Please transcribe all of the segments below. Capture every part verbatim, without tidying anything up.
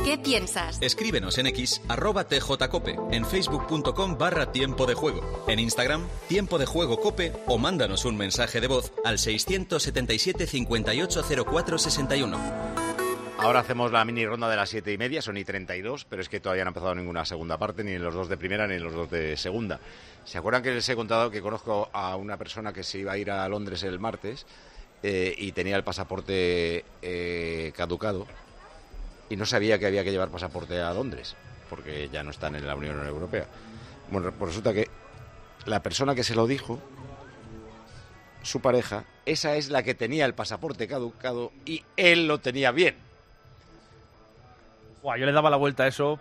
¿Qué piensas? Escríbenos en X, arroba tjcope, en facebook.com barra tiempo de juego, en Instagram, tiempo de juego cope, o mándanos un mensaje de voz al seiscientos setenta y siete cincuenta y ocho cero cuatro sesenta y uno. Ahora hacemos la mini ronda de las siete y media, son y treinta y dos, pero es que todavía no ha empezado ninguna segunda parte, ni en los dos de primera ni en los dos de segunda. ¿Se acuerdan que les he contado que conozco a una persona que se iba a ir a Londres el martes eh, y tenía el pasaporte eh, caducado? Y no sabía que había que llevar pasaporte a Londres, porque ya no están en la Unión Europea. Bueno, pues resulta que la persona que se lo dijo, su pareja, esa es la que tenía el pasaporte caducado y él lo tenía bien. Buah, yo le daba la vuelta a eso.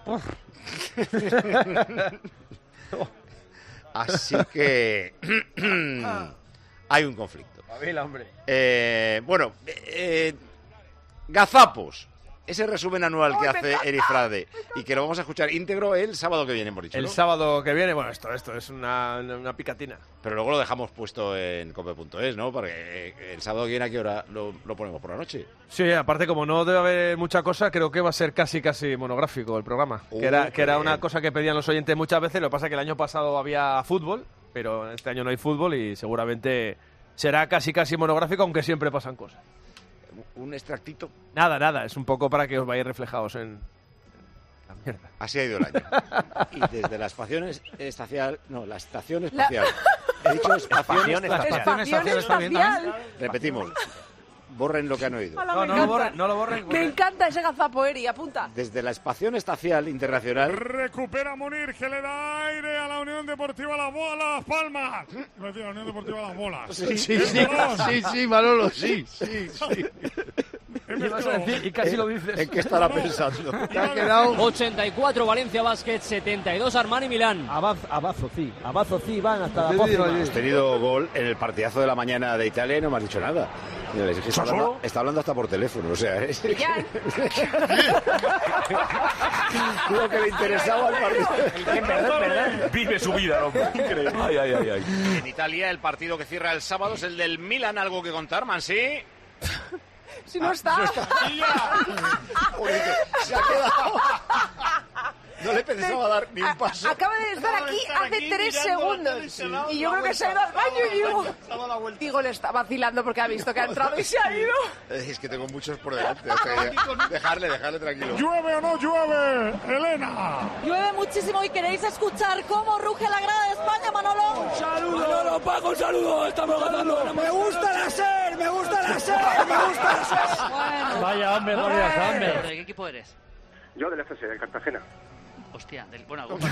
Así que hay un conflicto. Pavila, hombre. Eh, bueno, eh, gazapos. Ese resumen anual que hace Erifrade y que lo vamos a escuchar íntegro el sábado que viene, hemos dicho, ¿no? El sábado que viene, bueno, esto esto es una, una picatina. Pero luego lo dejamos puesto en cope punto es, ¿no? Porque el sábado que viene, ¿a qué hora lo, lo ponemos? ¿Por la noche? Sí, aparte como no debe haber mucha cosa, creo que va a ser casi casi monográfico el programa. Uh, que era, que era una cosa que pedían los oyentes muchas veces. Lo que pasa es que el año pasado había fútbol, pero este año no hay fútbol y seguramente será casi casi monográfico, aunque siempre pasan cosas. Un extractito. Nada, nada, es un poco para que os vayáis reflejados en, en la mierda. Así ha ido el año. Y desde la estación espacial, no, la estación espacial. La... He dicho estación espacial. Estación espacial. Repetimos. Borren lo que han oído. No, no, no lo borren, no lo borren. Me encanta ese gazapo, Eri, apunta. Desde la Estación Espacial Internacional. Recupera Munir, que le da aire a la Unión Deportiva Las Bolas Palmas. No decir la Unión Deportiva Las Bolas. Sí, sí, sí, sí, sí, Manolo, sí, sí, sí. Y casi lo dices. ¿En qué estará pensando? Te ha quedado ochenta y cuatro Valencia Basket, setenta y dos Armani Milán. Abazo, sí. Abazo, sí, van hasta la próxima. Has tenido gol en el partidazo de la mañana de Italia y no me has dicho nada. Mira, es que está, hablando, está hablando hasta por teléfono, o sea... Es... Lo que le interesaba al partido. ¿Verdad, verdad? Vive su vida, hombre. Increíble. Ay, ay, ay, ay. En Italia, el partido que cierra el sábado es el del Milan. ¿Algo que contar, Mansi? Si no está. Ah, no está. Oye, se ha quedado. No le pensaba dar ni un paso. Acaba de estar aquí hace tres segundos. Y yo creo que se ha ido al baño y digo... Digo, le está vacilando porque ha visto que ha entrado y se ha ido. Es que tengo muchos por delante. Dejarle, dejarle tranquilo. ¿Llueve o no llueve, Elena? Llueve muchísimo y queréis escuchar cómo ruge la grada de España, Manolo. Un saludo. Manolo, Paco, un saludo. Estamos ganando. Me gusta la SER, me gusta la SER, me gusta la SER. Bueno. Vaya hambre, vaya hambre. ¿De qué equipo eres? Yo del F C, del Cartagena. Hostia, del, bueno, no, no,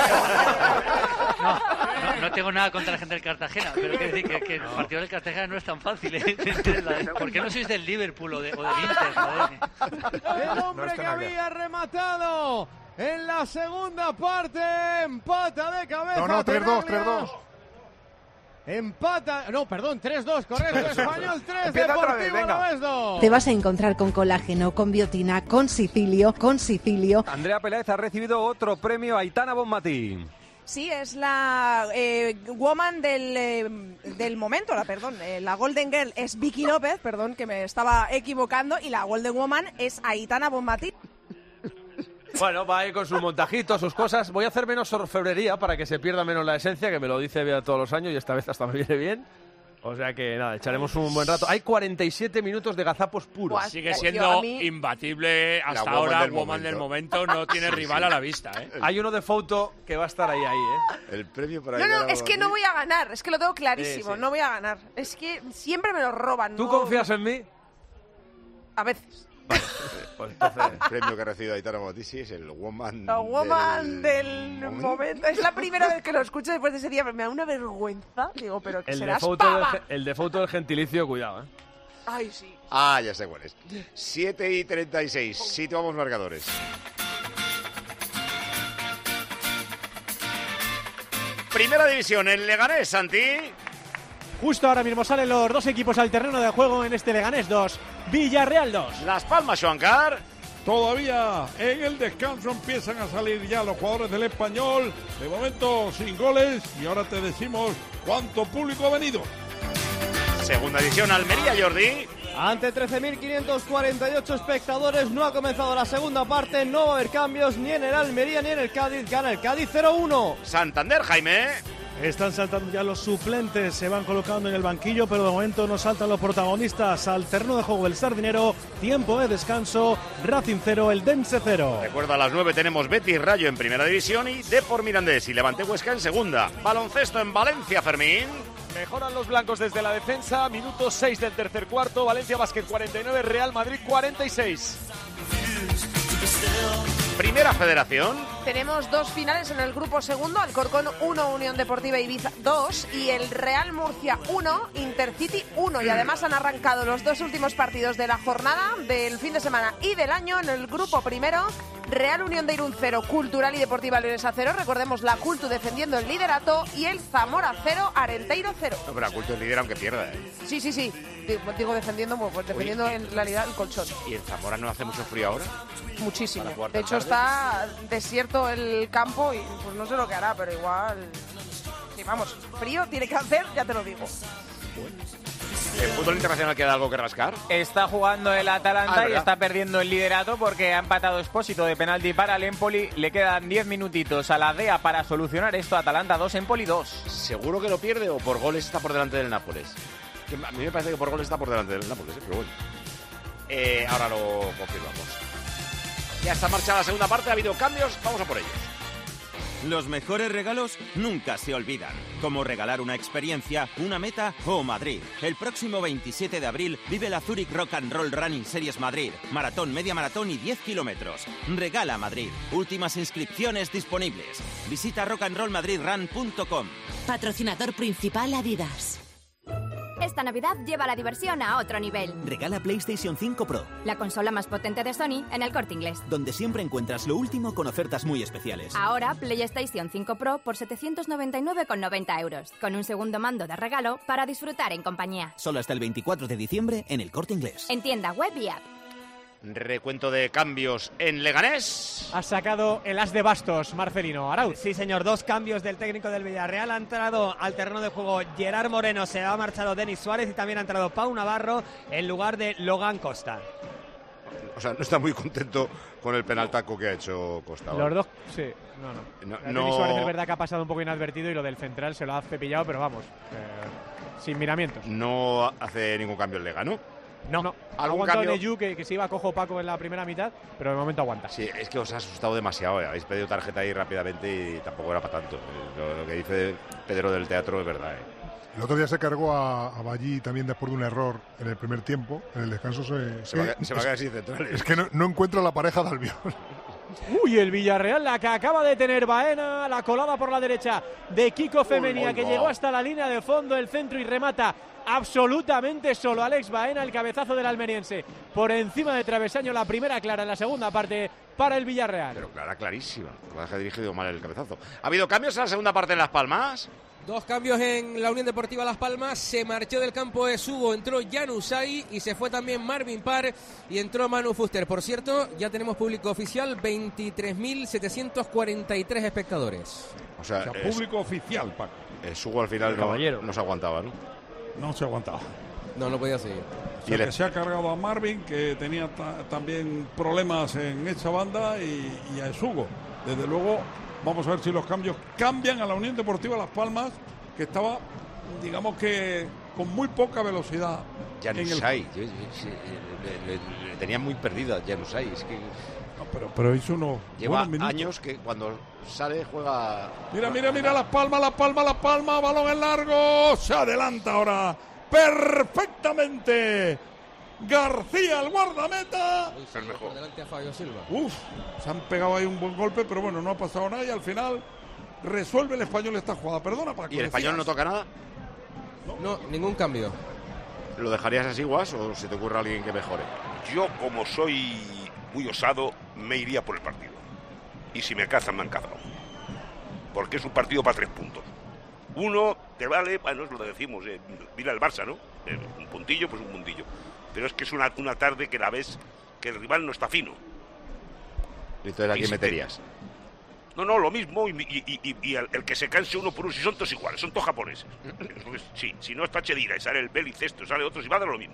no tengo nada contra la gente del Cartagena, pero quiero decir que, que el partido del Cartagena no es tan fácil. ¿eh? ¿Por qué no sois del Liverpool o, de, o del Inter? Joder? El hombre no que había rematado en la segunda parte empata de cabeza. No, no, tres dos, tres dos. Empata, no, perdón, tres dos, correcto, Español tres, Deportivo Alavés dos. Te vas a encontrar con colágeno, con biotina, con Sicilio, con Sicilio. Andrea Peláez ha recibido otro premio, Aitana Bonmatí. Sí, es la eh, woman del, eh, del momento, la perdón, eh, la Golden Girl es Vicky López, perdón, que me estaba equivocando, y la Golden Woman es Aitana Bonmatí. Bueno, va ahí con sus montajitos, sus cosas. Voy a hacer menos orfebrería para que se pierda menos la esencia, que me lo dice Bea todos los años y esta vez hasta me viene bien. O sea que nada, echaremos un buen rato. Hay cuarenta y siete minutos de gazapos puros. Buah, sigue siendo mí... imbatible hasta la ahora, woman, woman del, momento. del momento, no tiene rival a la vista. ¿eh? Hay uno de foto que va a estar ahí, ahí, ¿eh? El premio para... No, no, es que no voy a ganar, es que lo tengo clarísimo, sí, sí. no voy a ganar. Es que siempre me lo roban. ¿Tú no... confías en mí? A veces. Vale, pues entonces el premio que ha recibido Aitana Bonmatí es el Woman, la woman del, del momento. momento. Es la primera vez que lo escucho después de ese día, pero me da una vergüenza. Digo, pero que el serás de pava. Del, el de foto del gentilicio, cuidado, ¿eh? Ay, sí. Ah, ya sé cuál es. siete y treinta y seis, situamos marcadores. Primera división, el Leganés, Santi. Justo ahora mismo salen los dos equipos al terreno de juego en este Leganés dos, Villarreal dos. Las Palmas, Joancar. Todavía en el descanso empiezan a salir ya los jugadores del Español. De momento sin goles y ahora te decimos cuánto público ha venido. Segunda división, Almería, Jordi. Ante trece mil quinientos cuarenta y ocho espectadores, no ha comenzado la segunda parte, no va a haber cambios ni en el Almería ni en el Cádiz, gana el Cádiz cero uno. Santander, Jaime. Están saltando ya los suplentes, se van colocando en el banquillo, pero de momento no saltan los protagonistas al terreno de juego del Sardinero. Tiempo de descanso, Racing cero, el Dense cero. Recuerda, a las nueve tenemos Betis Rayo en primera división y Depor Mirandés y Levante Huesca en segunda. Baloncesto en Valencia, Fermín. Mejoran los blancos desde la defensa, minuto seis del tercer cuarto, Valencia Basket cuarenta y nueve, Real Madrid cuarenta y seis. Primera Federación. Tenemos dos finales en el grupo segundo, Alcorcón uno, Unión Deportiva Ibiza dos y el Real Murcia uno, Intercity uno. Y además han arrancado los dos últimos partidos de la jornada, del fin de semana y del año en el grupo primero. Real Unión de Irún cero, Cultural y Deportiva Leonesa cero. Recordemos la Cultu defendiendo el liderato y el Zamora cero, Arenteiro cero. No, pero la Cultu es líder aunque pierda, ¿eh? Sí, sí, sí. Digo defendiendo, pues defendiendo Oye, en realidad el colchón. ¿Y en Zamora no hace mucho frío ahora? Muchísimo. De hecho está desierto el campo y pues no sé lo que hará, pero igual... Sí, vamos, frío tiene que hacer, ya te lo digo. ¿El fútbol internacional queda algo que rascar? Está jugando el Atalanta ah, y está perdiendo el liderato porque ha empatado Expósito de penalti para el Empoli. Le quedan diez minutitos a la D E A para solucionar esto. Atalanta dos, Empoli dos. ¿Seguro que lo pierde o por goles está por delante del Nápoles? Que a mí me parece que por goles está por delante del Nápoles, ¿eh? Pero bueno. Eh, ahora lo confirmamos. Ya está marchada la segunda parte, ha habido cambios, vamos a por ellos. Los mejores regalos nunca se olvidan, como regalar una experiencia, una meta o Madrid. El próximo veintisiete de abril vive la Zurich Rock and Roll Running Series Madrid, maratón, media maratón y diez kilómetros. Regala Madrid. Últimas inscripciones disponibles. Visita rock and roll madrid run punto com. Patrocinador principal Adidas. Esta Navidad lleva la diversión a otro nivel. Regala PlayStation cinco Pro, la consola más potente de Sony en el Corte Inglés, donde siempre encuentras lo último con ofertas muy especiales. Ahora PlayStation cinco Pro por setecientos noventa y nueve con noventa euros, con un segundo mando de regalo para disfrutar en compañía. Solo hasta el veinticuatro de diciembre en el Corte Inglés. En tienda web y app. Recuento de cambios en Leganés. Ha sacado el as de bastos, Marcelino Arauz. Sí, señor, dos cambios del técnico del Villarreal. Ha entrado al terreno de juego Gerard Moreno, se ha marchado Denis Suárez y también ha entrado Pau Navarro en lugar de Logan Costa. O sea, no está muy contento con el penaltaco que ha hecho Costa. Los dos, sí, no, no. no, Denis no... Suárez es verdad que ha pasado un poco inadvertido y lo del central se lo ha cepillado, pero vamos, eh, sin miramientos. No hace ningún cambio el Lega, ¿no? No, no. Ha aguantado Neyu, que, que se iba cojo Paco en la primera mitad, pero de momento aguanta. Sí, es que os ha asustado demasiado. ¿eh? Habéis pedido tarjeta ahí rápidamente y tampoco era para tanto. Lo, lo que dice Pedro del Teatro es verdad. ¿eh? El otro día se cargó a, a Ballí también después de un error en el primer tiempo. En el descanso se, se, va, se va a quedar sin centrales. Es que no, no encuentra la pareja de Albiol. Uy, el Villarreal, la que acaba de tener Baena, la colada por la derecha de Kiko Femenia, que llegó hasta la línea de fondo, el centro y remata absolutamente solo Alex Baena, el cabezazo del almeriense por encima de travesaño, la primera clara en la segunda parte para el Villarreal. Pero clara, clarísima, ha dirigido mal el cabezazo. ¿Ha habido cambios en la segunda parte en Las Palmas? Dos cambios en la Unión Deportiva Las Palmas. Se marchó del campo de Sugo, entró Januzaj y se fue también Marvin Parr y entró Manu Fuster. Por cierto, ya tenemos público oficial, veintitrés mil setecientos cuarenta y tres espectadores. O sea, o sea es, público oficial, Paco. El Sugo al final no, no se aguantaba, ¿no? No se aguantaba. No lo podía seguir. O sea, que se ha cargado a Marvin, que tenía ta también problemas en esa banda, y, y a Sugo. Desde luego, vamos a ver si los cambios cambian a la Unión Deportiva Las Palmas, que estaba, digamos que, con muy poca velocidad. Januzaj, el... yo, yo, yo, le, le, le tenía muy perdida Januzaj, es que... No, pero, pero hizo unos Lleva años que cuando sale juega... Mira, mira, mira, Las Palmas, Las Palmas, Las Palmas, balón en largo, se adelanta ahora perfectamente García, el guardameta. Uy, el mejor. Delante a Fabio Silva. Uf, se han pegado ahí un buen golpe, pero bueno, no ha pasado nada y al final resuelve el Español esta jugada. Perdona, Paco. ¿Y el Español no toca nada? No, no, ningún cambio. ¿Lo dejarías así, Guas, o se te ocurre alguien que mejore? Yo, como soy muy osado, me iría por el partido. Y si me cazan, me han cazado. Porque es un partido para tres puntos. Uno te vale, bueno, es lo que decimos, eh, mira el Barça, ¿no? Eh, un puntillo, pues un puntillo. Pero es que es una, una tarde que la ves que el rival no está fino. Entonces, ¿a quién meterías? No, no, lo mismo, y, y, y, y el, el que se canse uno por uno, si son todos iguales, son todos japoneses. Entonces, sí, si no está Chedira y sale el Beliz esto, sale otro, y va a dar lo mismo.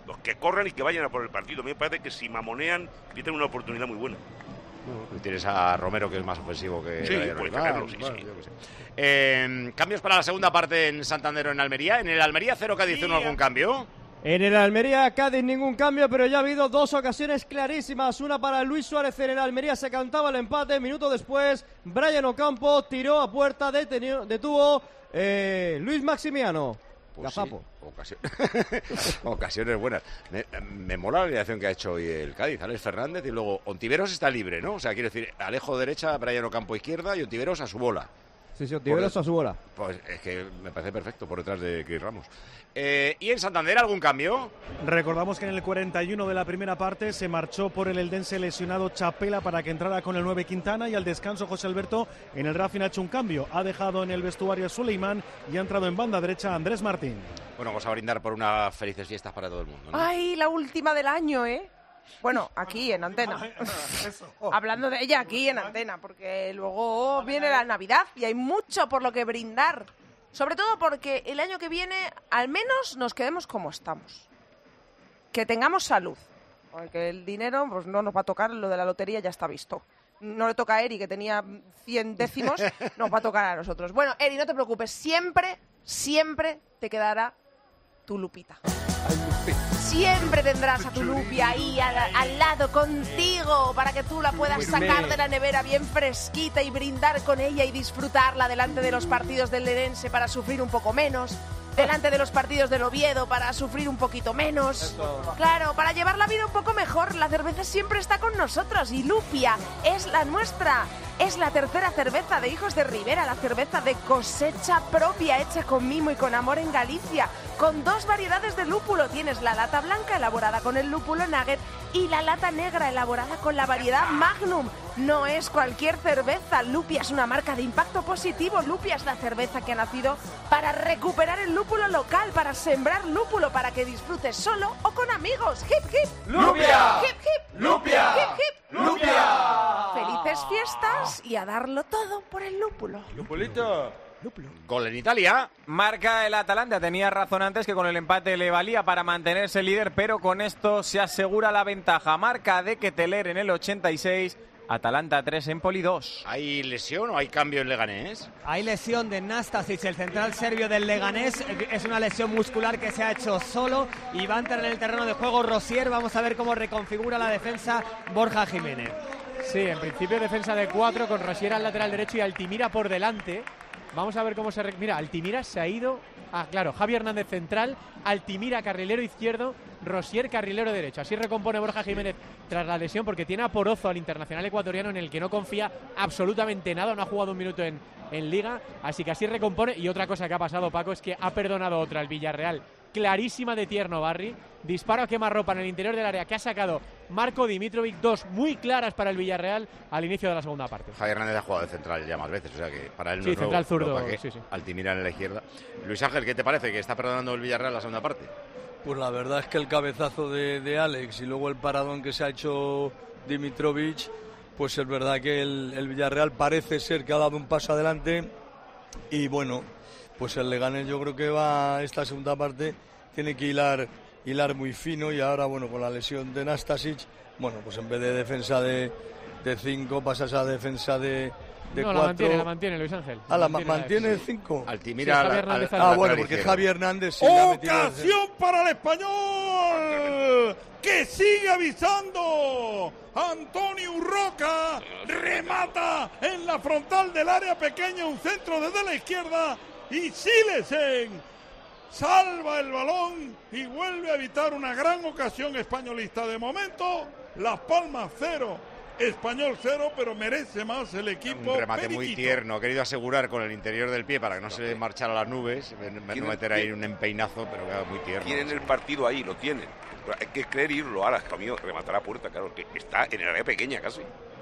Los que corran y que vayan a por el partido. A mí me parece que si mamonean, tienen una oportunidad muy buena. Bueno, tienes a Romero, que es más ofensivo que... Sí, puede sacarlo, sí, bueno, sí. yo qué sé. Eh, cambios para la segunda parte en Santander o en Almería. En el Almería cero, Cádiz uno, ¿algún cambio? En el Almería, Cádiz, ningún cambio, pero ya ha habido dos ocasiones clarísimas. Una para Luis Suárez en el Almería, se cantaba el empate. Minuto después, Brian Ocampo tiró a puerta, detenió, detuvo eh, Luis Maximiano. Pues Gazapo. Sí, ocasiones, ocasiones buenas. Me, me mola la alineación que ha hecho hoy el Cádiz. Alex Fernández y luego Ontiveros está libre, ¿no? O sea, quiero decir, Alejo derecha, Brian Ocampo izquierda y Ontiveros a su bola. Sí, sí, Ontiveros a su bola. Pues es que me parece perfecto por detrás de Chris Ramos. Eh, ¿Y en Santander algún cambio? Recordamos que en el cuarenta y uno de la primera parte se marchó por el eldense lesionado Chapela para que entrara con el nueve Quintana, y al descanso José Alberto en el Racing ha hecho un cambio. Ha dejado en el vestuario a Suleimán y ha entrado en banda derecha Andrés Martín. Bueno, vamos a brindar por unas felices fiestas para todo el mundo, ¿no? Ay, la última del año, ¿eh? Bueno, aquí en Antena. Hablando de ella aquí en Antena, porque luego viene la Navidad y hay mucho por lo que brindar. Sobre todo porque el año que viene al menos nos quedemos como estamos. Que tengamos salud. Porque el dinero pues no nos va a tocar, lo de la lotería ya está visto. No le toca a Eri, que tenía cien décimos, nos va a tocar a nosotros. Bueno, Eri, no te preocupes, siempre, siempre te quedará tu Lupita. Siempre tendrás a tu Lupi ahí al, al lado contigo para que tú la puedas sacar de la nevera bien fresquita y brindar con ella y disfrutarla delante de los partidos del Lerense para sufrir un poco menos, delante de los partidos del Oviedo para sufrir un poquito menos. Claro, para llevar la vida un poco mejor, la cerveza siempre está con nosotros y Lupia es la nuestra. Es la tercera cerveza de Hijos de Ribera, la cerveza de cosecha propia, hecha con mimo y con amor en Galicia, con dos variedades de lúpulo. Tienes la lata blanca elaborada con el lúpulo Nugget y la lata negra elaborada con la variedad Magnum. No es cualquier cerveza, Lupia es una marca de impacto positivo. Lupia es la cerveza que ha nacido para recuperar el lúpulo local, para sembrar lúpulo, para que disfrutes solo o con amigos. ¡Hip, hip! ¡Lupia! ¡Hip, hip! ¡Lupia! ¡Hip, hip! ¡Lupia! ¡Felices fiestas y a darlo todo por el lúpulo! ¡Lupulito! Gol en Italia. Marca el Atalanta. Tenía razón antes que con el empate le valía para mantenerse líder, pero con esto se asegura la ventaja. Marca de Keteler en el ochenta y seis. Atalanta tres, Empoli dos. ¿Hay lesión o hay cambio en Leganés? Hay lesión de Nastasic, el central serbio del Leganés. Es una lesión muscular que se ha hecho solo y va a entrar en el terreno de juego Rosier. Vamos a ver cómo reconfigura la defensa Borja Jiménez. Sí, en principio defensa de cuatro con Rosier al lateral derecho y Altimira por delante. Vamos a ver cómo se... Re... Mira, Altimira se ha ido... Ah, claro, Javi Hernández central, Altimira carrilero izquierdo, Rosier carrilero derecho. Así recompone Borja Jiménez tras la lesión, porque tiene a Porozo, al internacional ecuatoriano, en el que no confía absolutamente nada. No ha jugado un minuto en, en Liga, así que así recompone. Y otra cosa que ha pasado, Paco, es que ha perdonado otra el Villarreal. Clarísima de Tierno Barri. Disparo a quemarropa en el interior del área que ha sacado Marco Dimitrovic. Dos muy claras para el Villarreal al inicio de la segunda parte. Javier Hernández ha jugado de central ya más veces, o sea que para él no sí, es nuevo, central zurdo, no, sí, sí. Altimira en la izquierda. Luis Ángel, ¿qué te parece que está perdonando el Villarreal la segunda parte? Pues la verdad es que el cabezazo de, de Alex y luego el paradón que se ha hecho Dimitrovic, pues es verdad que el, el Villarreal parece ser que ha dado un paso adelante y bueno, pues el Leganés yo creo que va esta segunda parte, tiene que hilar, hilar muy fino y ahora bueno, con la lesión de Nastasic, bueno, pues en vez de defensa de cinco pasas a defensa de de no, cuatro. la mantiene, la mantiene Luis Ángel. Ah, la mantiene, mantiene el cinco. Altimira. Sí, Javier Hernández al, al, ah, al bueno, porque izquierdo. Javier Hernández sí le ha metido el- ¡Ocasión para el español! ¡Que sigue avisando! Antonio Urroca remata en la frontal del área pequeña, un centro desde la izquierda y Silesen salva el balón y vuelve a evitar una gran ocasión españolista. De momento, Las Palmas cero, Español cero, pero merece más el equipo. Un remate muy periquito. tierno, ha querido asegurar con el interior del pie para que no se le marchara a las nubes, no meter ahí un empeinazo, pero queda muy tierno. Tienen el partido ahí, lo tienen. Pero hay que creer irlo. Ahora, Camilo rematará a puerta, claro, que está en el área pequeña casi.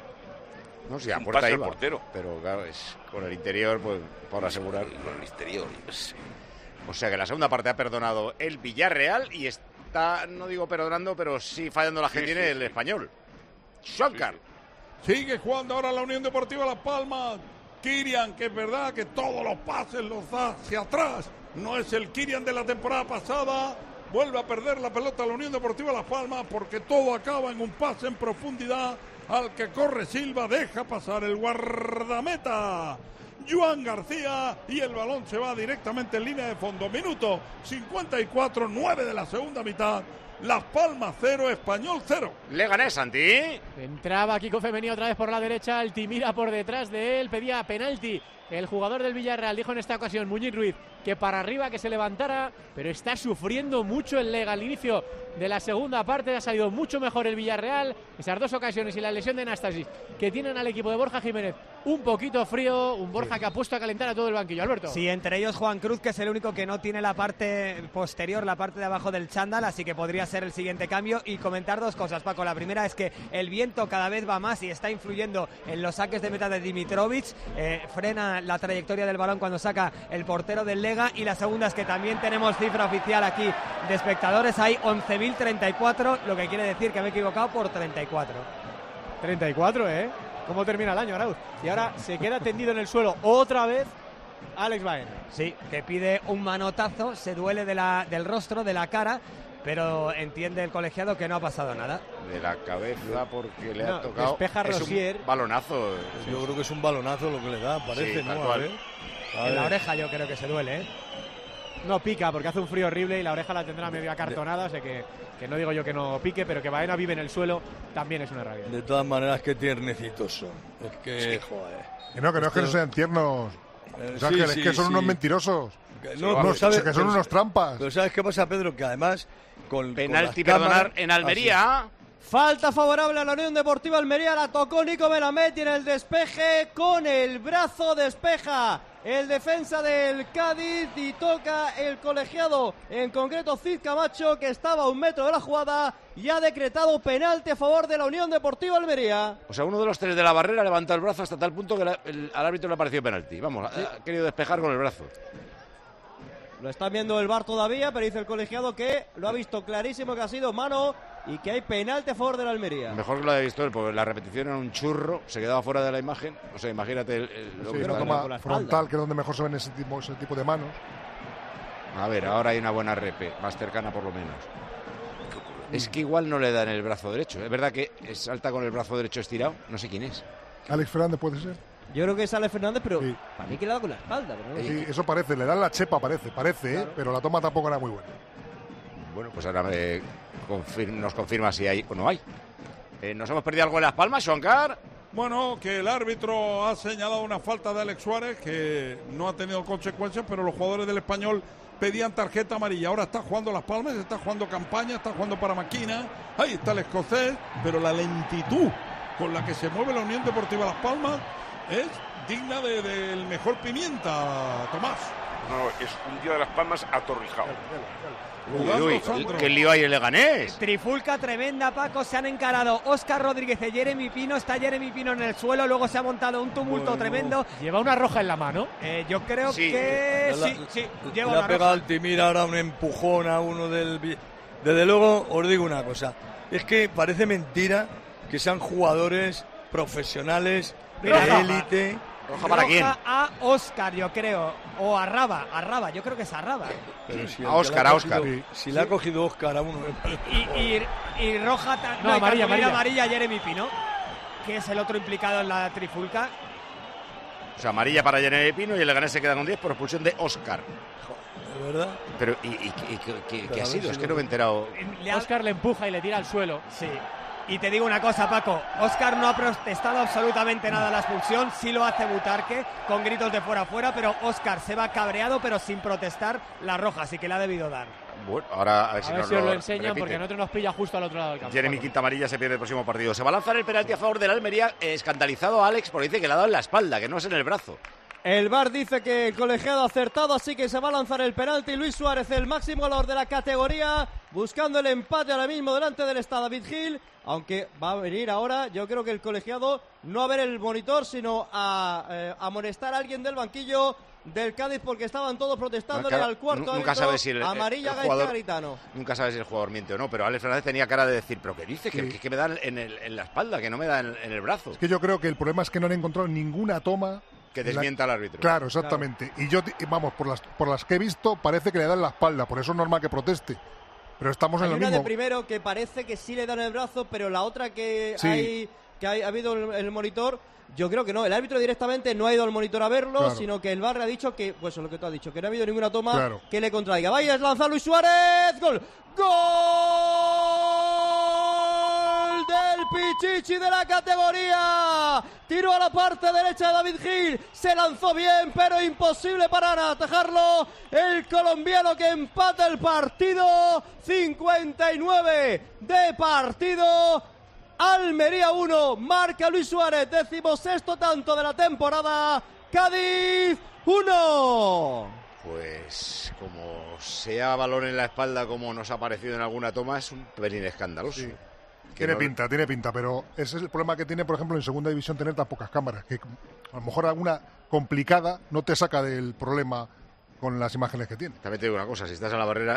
No sé, a Un puerta pase iba, al portero. pero claro, es con el interior, pues por asegurar. Con el exterior, no sé. O sea que la segunda parte ha perdonado el Villarreal y está, no digo perdonando, pero sí fallando la que Sí, tiene sí, el sí. español. Shankar. Sigue jugando ahora la Unión Deportiva Las Palmas. Kirian, que es verdad que todos los pases los da hacia atrás. No es el Kirian de la temporada pasada. vuelve a perder la pelota la Unión Deportiva Las Palmas porque todo acaba en un pase en profundidad al que corre Silva, deja pasar el guardameta Joan García y el balón se va directamente en línea de fondo. Minuto cincuenta y cuatro, nueve de la segunda mitad. Las Palmas cero, Español cero. Leganés, Santi. Entraba Kiko Femení otra vez por la derecha, Altimira por detrás de él, pedía penalti. El jugador del Villarreal dijo en esta ocasión, Muñiz Ruiz, que para arriba, que se levantara, pero está sufriendo mucho el Lega. Al inicio de la segunda parte ha salido mucho mejor el Villarreal. Esas dos ocasiones y la lesión de Anastasis que tienen al equipo de Borja Jiménez un poquito frío, un Borja sí. que ha puesto a calentar a todo el banquillo. Alberto. Sí, entre ellos Juan Cruz, que es el único que no tiene la parte posterior, la parte de abajo del chándal, así que podría ser el siguiente cambio. Y comentar dos cosas, Paco. La primera es que el viento cada vez va más y está influyendo en los saques de meta de Dimitrovic, eh, frena la trayectoria del balón cuando saca el portero del Lega. Y la segunda es que también tenemos cifra oficial aquí de espectadores, hay once mil treinta y cuatro, lo que quiere decir que me he equivocado por treinta y cuatro. treinta y cuatro, ¿eh? ¿Cómo termina el año, Arauz? Y ahora se queda tendido en el suelo otra vez Alex Baena. Sí, que pide un manotazo, se duele de la, del rostro, de la cara, pero entiende el colegiado que no ha pasado nada. De la cabeza porque le no, ha tocado. Despeja es Rosier. un balonazo. Sí, yo creo que es un balonazo lo que le da, parece, sí, ¿no? Cual. A ver. A en ver. la oreja yo creo que se duele, ¿eh? No pica porque hace un frío horrible y la oreja la tendrá medio acartonada, así que, que no digo yo que no pique, pero que Baena vive en el suelo también es una rabia. De todas maneras, qué tiernecitos son. Es que, sí. joder. Que no, que no es que no sean tiernos. Eh, o sea, sí, que, sí, es que son sí. unos mentirosos. Que no, no, no, ¿sabes? que son Pero, unos trampas. Pero ¿sabes qué pasa, Pedro? Que además con penalti, con las perdonar, cámaras, en Almería. así. Falta favorable a la Unión Deportiva Almería, la tocó Nico Melamed y en el despeje con el brazo despeja el defensa del Cádiz y toca el colegiado, en concreto Cid Camacho, que estaba a un metro de la jugada y ha decretado penalti a favor de la Unión Deportiva Almería. O sea, uno de los tres de la barrera levantó el brazo hasta tal punto que la, el, al árbitro le ha parecido penalti. Vamos, sí. ha querido despejar con el brazo. Lo está viendo el V A R todavía, pero dice el colegiado que lo ha visto clarísimo, que ha sido mano y que hay penalti a favor de la Almería. Mejor que lo haya visto él, porque la repetición era un churro, se quedaba fuera de la imagen. O sea, imagínate el, el, lo sí, que no toma frontal, que es donde mejor se ven ese tipo, ese tipo de manos. A ver, ahora hay una buena repe, más cercana por lo menos. Es que igual no le dan el brazo derecho. Es verdad que salta con el brazo derecho estirado, no sé quién es. Alex Fernández puede ser. Yo creo que es Alex Fernández, pero sí. Para mí que le da con la espalda. Pero no sí, eso parece, le dan la chepa, parece, parece, claro. ¿eh? Pero la toma tampoco era muy buena. Bueno, pues ahora me confirma, nos confirma si hay o no hay. Eh, ¿Nos hemos perdido algo en Las Palmas, Xuancar? Bueno, que el árbitro ha señalado una falta de Alex Suárez que no ha tenido consecuencias, pero los jugadores del Español pedían tarjeta amarilla. Ahora está jugando Las Palmas, está jugando Campaña, está jugando para Maquina. Ahí está el escocés, pero la lentitud con la que se mueve la Unión Deportiva Las Palmas es digna del de, de mejor Pimienta, Tomás. No, es un día de Las Palmas atorrijado. Uy, uy, ¿qué lío hay en Leganés? Trifulca tremenda, Paco. Se han encarado Óscar Rodríguez y Jeremy Pino. Está Jeremy Pino en el suelo. Luego se ha montado un tumulto bueno, tremendo. ¿Lleva una roja en la mano? Eh, yo creo sí. que la, sí, sí. Lleva le una ha pegado al Timira ahora un empujón a uno del... Desde luego, os digo una cosa. Es que parece mentira que sean jugadores profesionales de élite. ¿Roja para Roja quién? A Óscar, yo creo. O a Raba, a Raba, yo creo que es a Raba. Pero si a Óscar, a Óscar. Si sí. le ha cogido Óscar a uno. Y, y, y roja, no, no amarilla, amarilla. amarilla a Jeremy Pino, que es el otro implicado en la trifulca. O sea, amarilla para Jeremy Pino y el Leganés se queda con diez por expulsión de Óscar. ¿De verdad? Pero, ¿y, y, y qué, qué ha sido? Si es que no me he enterado. Óscar le empuja y le tira al suelo. Sí. Y te digo una cosa, Paco, Óscar no ha protestado absolutamente nada a la expulsión, sí lo hace Butarque con gritos de fuera fuera, pero Óscar se va cabreado pero sin protestar la roja, así que le ha debido dar. Bueno, ahora a ver si, a ver nos, si lo lo enseñan repite. Porque a nosotros nos pilla justo al otro lado del campo. Jeremy Paco. Quinta Amarilla se pierde el próximo partido. Se va a lanzar el penalti a favor del Almería, eh, escandalizado a Alex porque dice que le ha dado en la espalda, que no es en el brazo. El V A R dice que el colegiado ha acertado, así que se va a lanzar el penalti. Luis Suárez, el máximo goleador de la categoría, buscando el empate ahora mismo delante del Estado David Gil. Aunque va a venir ahora, yo creo que el colegiado no a ver el monitor, sino a eh, amonestar a alguien del banquillo del Cádiz porque estaban todos protestándole no, al cuarto nunca árbitro, sabe si el, amarilla el jugador, Garitano. Nunca sabes si el jugador miente o no, pero Alex Fernández tenía cara de decir, ¿pero qué dice? Sí. Que, que, que me da en, el, en la espalda, que no me da en, en el brazo. Es que yo creo que el problema es que no han encontrado ninguna toma que desmienta la... al árbitro. Claro, exactamente. Claro. Y yo, vamos, por las, por las que he visto, parece que le dan la espalda, por eso es normal que proteste. Pero estamos hay en lo una mismo. de primero que parece que sí le dan el brazo, pero la otra que Sí. hay que hay, ha habido el, el monitor, yo creo que no. El árbitro directamente no ha ido al monitor a verlo, Claro. sino que el V A R le ha dicho que, pues eso es lo que tú has dicho, que no ha habido ninguna toma Claro. que le contraiga. Vaya, es lanzar Luis Suárez. ¡Gol! ¡Gol del Pichichi de la categoría! Tiro a la parte derecha de David Gil. Se lanzó bien, pero imposible para atajarlo. El colombiano que empata el partido. cincuenta y nueve de partido. Almería uno, marca Luis Suárez, decimosexto tanto de la temporada. Cádiz uno. Pues como sea balón en la espalda como nos ha parecido en alguna toma, es un pelín escandaloso. Sí. Que Tiene no- pinta, tiene pinta, pero ese es el problema que tiene, por ejemplo, en segunda división tener tan pocas cámaras, que a lo mejor alguna complicada no te saca del problema con las imágenes que tiene. También te digo una cosa, si estás en la barrera,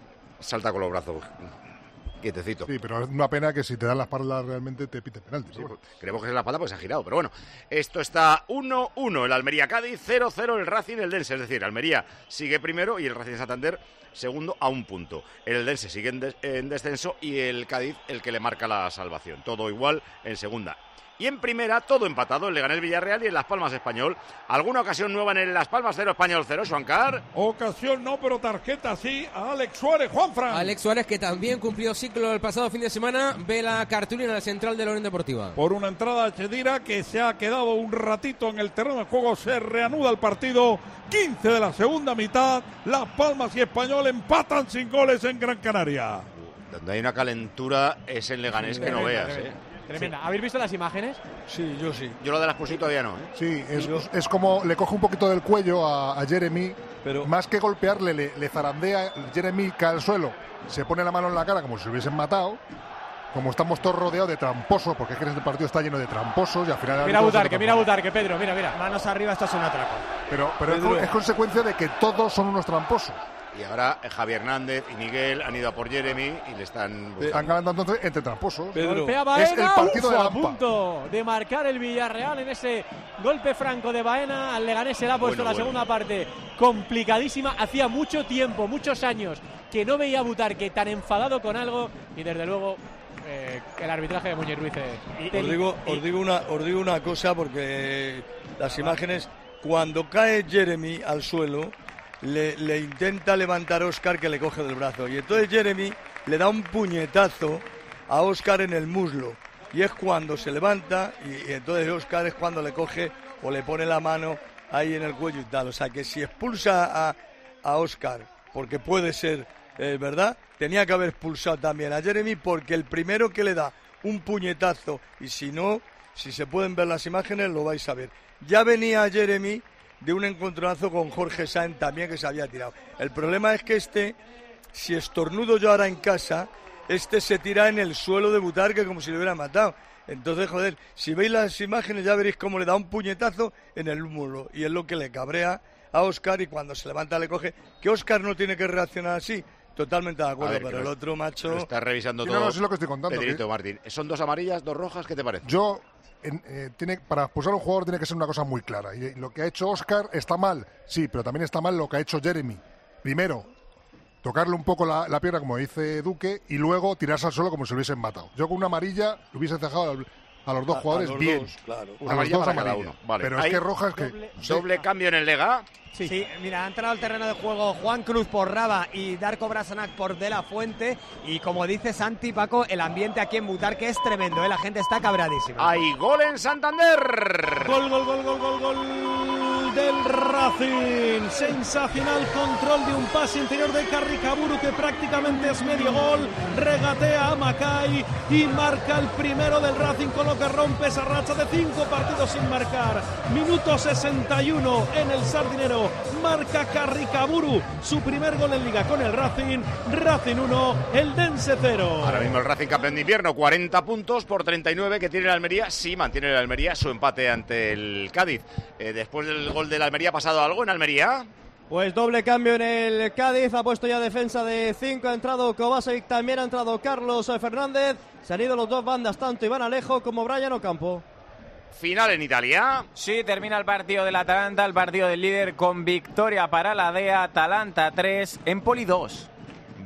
salta con los brazos quietecito. Sí, pero es una pena que si te dan la espalda realmente te pite penalti. Sí, pues, creemos que es la espalda pues se ha girado, pero bueno, esto está uno uno, el Almería-Cádiz, cero cero el Racing-Eldense, es decir, Almería sigue primero y el Racing de Santander segundo a un punto. El Eldense sigue en, des- en descenso y el Cádiz el que le marca la salvación. Todo igual en segunda. Y en primera, todo empatado, el Leganés Villarreal y el Las Palmas Español. ¿Alguna ocasión nueva en el Las Palmas cero Español cero, Juancar? Ocasión no, pero tarjeta sí a Alex Suárez, Juanfran. Alex Suárez, que también cumplió ciclo el pasado fin de semana, ve la cartulina central de la Unión Deportiva. Por una entrada a Chedira que se ha quedado un ratito en el terreno de juego, se reanuda el partido. quince de la segunda mitad, Las Palmas y Español empatan sin goles en Gran Canaria. Donde hay una calentura es en Leganés Sí, que no tremenda, veas, tremenda. ¿eh? Tremenda. ¿Habéis visto las imágenes? Sí, yo sí. Yo lo de las Expulsión todavía no, ¿eh? Sí, es, es como le coge un poquito del cuello a, a Jeremy, pero más que golpearle, le, le zarandea, Jeremy cae al suelo, se pone la mano en la cara como si se hubiesen matado. Como estamos todos rodeados de tramposos, porque es que este partido está lleno de tramposos y al final... Mira a Butarque, mira a Butarque, Pedro, mira, mira. Manos arriba, esto es un atraco. Pero, pero es, co- es consecuencia de que todos son unos tramposos. Y ahora eh, Javier Hernández y Miguel han ido a por Jeremy y le están... Están ganando entonces entre tramposos. Golpea Es Baena, el partido uf, de a Lampa. punto de marcar el Villarreal en ese golpe franco de Baena. Al Leganés se le ha puesto Bueno, la bueno. segunda parte complicadísima. Hacía mucho tiempo, muchos años, que no veía a Butarque tan enfadado con algo y desde luego eh, el arbitraje de Muñiz Ruiz es- Os digo, os digo una, os digo una cosa porque las imágenes, cuando cae Jeremy al suelo, le, le intenta levantar a Óscar, que le coge del brazo, y entonces Jeremy le da un puñetazo a Óscar en el muslo, y es cuando se levanta y, y entonces Óscar es cuando le coge o le pone la mano ahí en el cuello y tal. O sea que si expulsa a, a Óscar, porque puede ser eh, verdad, tenía que haber expulsado también a Jeremy, porque el primero que le da un puñetazo, y si no, si se pueden ver las imágenes lo vais a ver. Ya venía Jeremy de un encontronazo con Jorge Sáenz también, que se había tirado. El problema es que este, si estornudo yo ahora en casa, este se tira en el suelo de Butarque como si le hubiera matado. Entonces, joder, si veis las imágenes ya veréis cómo le da un puñetazo en el muslo, y es lo que le cabrea a Óscar, y cuando se levanta le coge. Que Óscar no tiene que reaccionar así, totalmente de acuerdo, A ver, pero que el lo- otro macho... Lo está revisando Sí, todo. no, no, es lo que estoy contando, Pedrito que- Martín. ¿Son dos amarillas, dos rojas? ¿Qué te parece? Yo, en- eh, tiene, para expulsar a un jugador tiene que ser una cosa muy clara. Y lo que ha hecho Óscar está mal, sí, pero también está mal lo que ha hecho Jeremy. Primero, tocarle un poco la, la pierna, como dice Duque, y luego tirarse al suelo como si lo hubiesen matado. Yo con una amarilla lo hubiese dejado al- a los dos A- a jugadores los bien. dos, claro. A Una los amarilla dos para cada amarillas. uno. Vale. Pero es Hay que rojas que... Doble, doble cambio en el Lega. Sí. Mira, ha entrado al terreno de juego Juan Cruz por Raba y Darko Brasanac por De La Fuente. Y como dice Santi, Paco, el ambiente aquí en Butarque es tremendo, ¿eh? La gente está cabradísima. Hay gol en Santander. Gol, gol, gol, gol, gol, gol del Racing. Sensacional control de un pase interior de Carricaburu que prácticamente es medio gol. Regatea a Macay y marca el primero del Racing, con lo que rompe esa racha de cinco partidos sin marcar. Minuto sesenta y uno en el Sardinero. Marca Carricaburu su primer gol en Liga con el Racing. Racing uno, Eldense cero. Ahora mismo el Racing campeón de invierno, cuarenta puntos por treinta y nueve que tiene el Almería. Sí, mantiene el Almería su empate ante el Cádiz. Eh, después del gol del Almería, ¿ha pasado algo en Almería? Pues doble cambio en el Cádiz, ha puesto ya defensa de cinco, ha entrado Kovacevic, también ha entrado Carlos Fernández, se han ido los dos bandas, tanto Iván Alejo como Brian Ocampo. Final en Italia. Sí, termina el partido del Atalanta, el partido del líder, con victoria para la D E A, Atalanta tres, Empoli dos.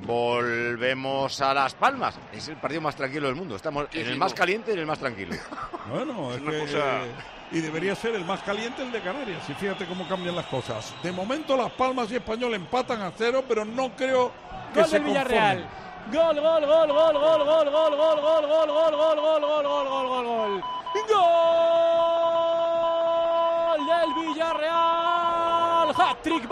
Volvemos a Las Palmas. Es el partido más tranquilo del mundo. Estamos en el más caliente y en el más tranquilo. Bueno, es, Es una que, cosa- eh, y debería ser el más caliente el de Canarias. Y fíjate cómo cambian las cosas. De momento Las Palmas y Español empatan a cero, pero no creo que Gol se del Villarreal. conformen. Gol, gol, gol, gol, gol, gol, gol, gol, gol, gol, gol, gol, gol, gol, gol, gol, gol, gol. Gol del Villarreal. Hat-trick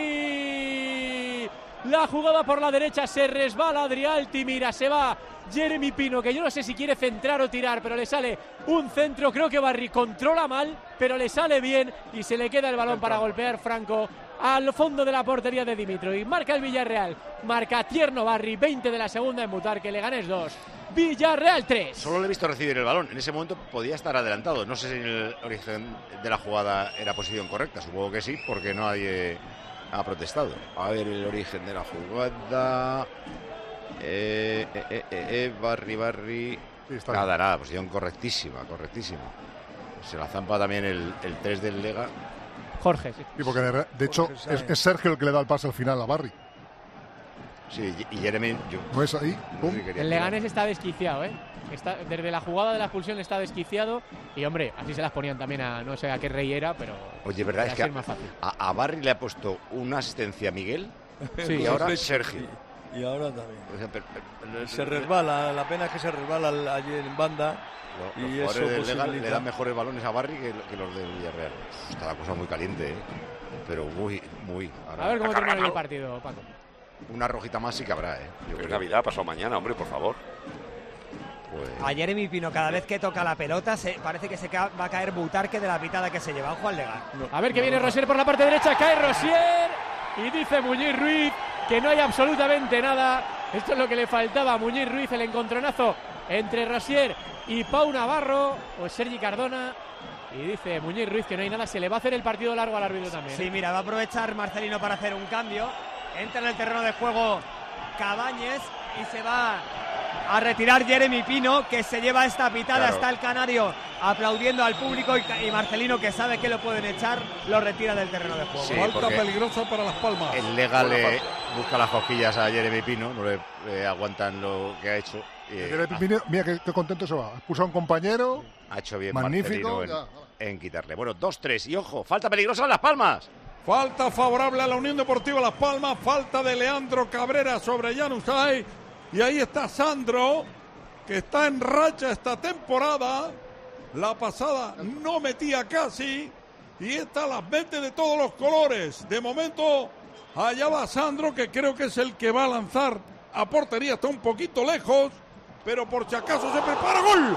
Barry. La jugada por la derecha, se resbala Adrialti, mira, se va Jeremy Pino, que yo no sé si quiere centrar o tirar, pero le sale un centro. Creo que Barry controla mal, pero le sale bien y se le queda el balón para golpear Franco al fondo de la portería de Dimitrovic. Marca el Villarreal, marca Tierno Barry, veinte de la segunda en Mutar, que Leganés dos, Villarreal tres. Solo le he visto recibir el balón. En ese momento podía estar adelantado. No sé si el origen de la jugada era posición correcta. Supongo que sí, porque nadie ha protestado. A ver el origen de la jugada. Eh, eh, eh, eh, eh, Barry, Barry. Nada, nada, posición correctísima, correctísima. Se la zampa también el, el tres del Lega. Jorge, sí. Sí, porque de, de hecho Jorge es, Sáenz. es Sergio el que le da el pase al final a Barry. Sí, y Jeremy. Yo, ¿No es ahí? no sé si quería El tirar. Leganés está desquiciado, ¿eh? Está, desde la jugada de la expulsión está desquiciado. Y hombre, así se las ponían también a no sé a qué rey era, pero. Oye, verdad era es que ser más fácil. a, a Barry le ha puesto una asistencia a Miguel Sí. y ahora Sí. Sergio. Y ahora también. O sea, pero- pero- Se resbala, la pena es que se resbala al- allí en banda. Los, y los eso jugadores del Lega le posibilita- dan mejores balones a Barry que, que los del Villarreal. Está la cosa muy caliente, ¿eh? Pero muy, muy. Ahora, A ver cómo Está termina el cargado. partido, Paco. una rojita más sí que habrá, ¿eh? Yo Es creo. Navidad, pasado mañana, hombre, por favor. Pues, A Jeremy Pino, cada vez que toca la pelota, se, parece que se ca- va a caer Butarque de la pitada que se lleva. Ojo al Legan. A ver que viene Rosier por la parte derecha, cae Rosier y dice Muñiz Ruiz que no hay absolutamente nada. Esto es lo que le faltaba a Muñiz Ruiz, el encontronazo entre Rosier y Pau Navarro o Sergi Cardona. Y dice Muñiz Ruiz que no hay nada, se le va a hacer el partido largo al árbitro también. Sí, mira, va a aprovechar Marcelino para hacer un cambio. Entra en el terreno de juego Cabañes y se va a retirar Jeremy Pino, que se lleva esta pitada. Claro. Está el canario aplaudiendo al público y, y Marcelino, que sabe que lo pueden echar, lo retira del terreno de juego. Sí, Falta porque peligrosa para Las Palmas. el Lega Buena le falta. busca las cosquillas a Jeremy Pino, no le eh, aguantan lo que ha hecho. y, eh, Jeremy Pino, mira qué, qué contento se va. Puso a un compañero. ha hecho bien Magnífico, Marcelino en, en quitarle. Bueno, dos tres. Y ojo, falta peligrosa en Las Palmas. Falta favorable a la Unión Deportiva Las Palmas. Falta de Leandro Cabrera sobre Januzaj. Y ahí está Sandro, que está en racha esta temporada. La pasada no metía casi. Y esta las mete de todos los colores. De momento, allá va Sandro, que creo que es el que va a lanzar a portería. Está un poquito lejos, pero por si acaso se prepara. ¡Gol!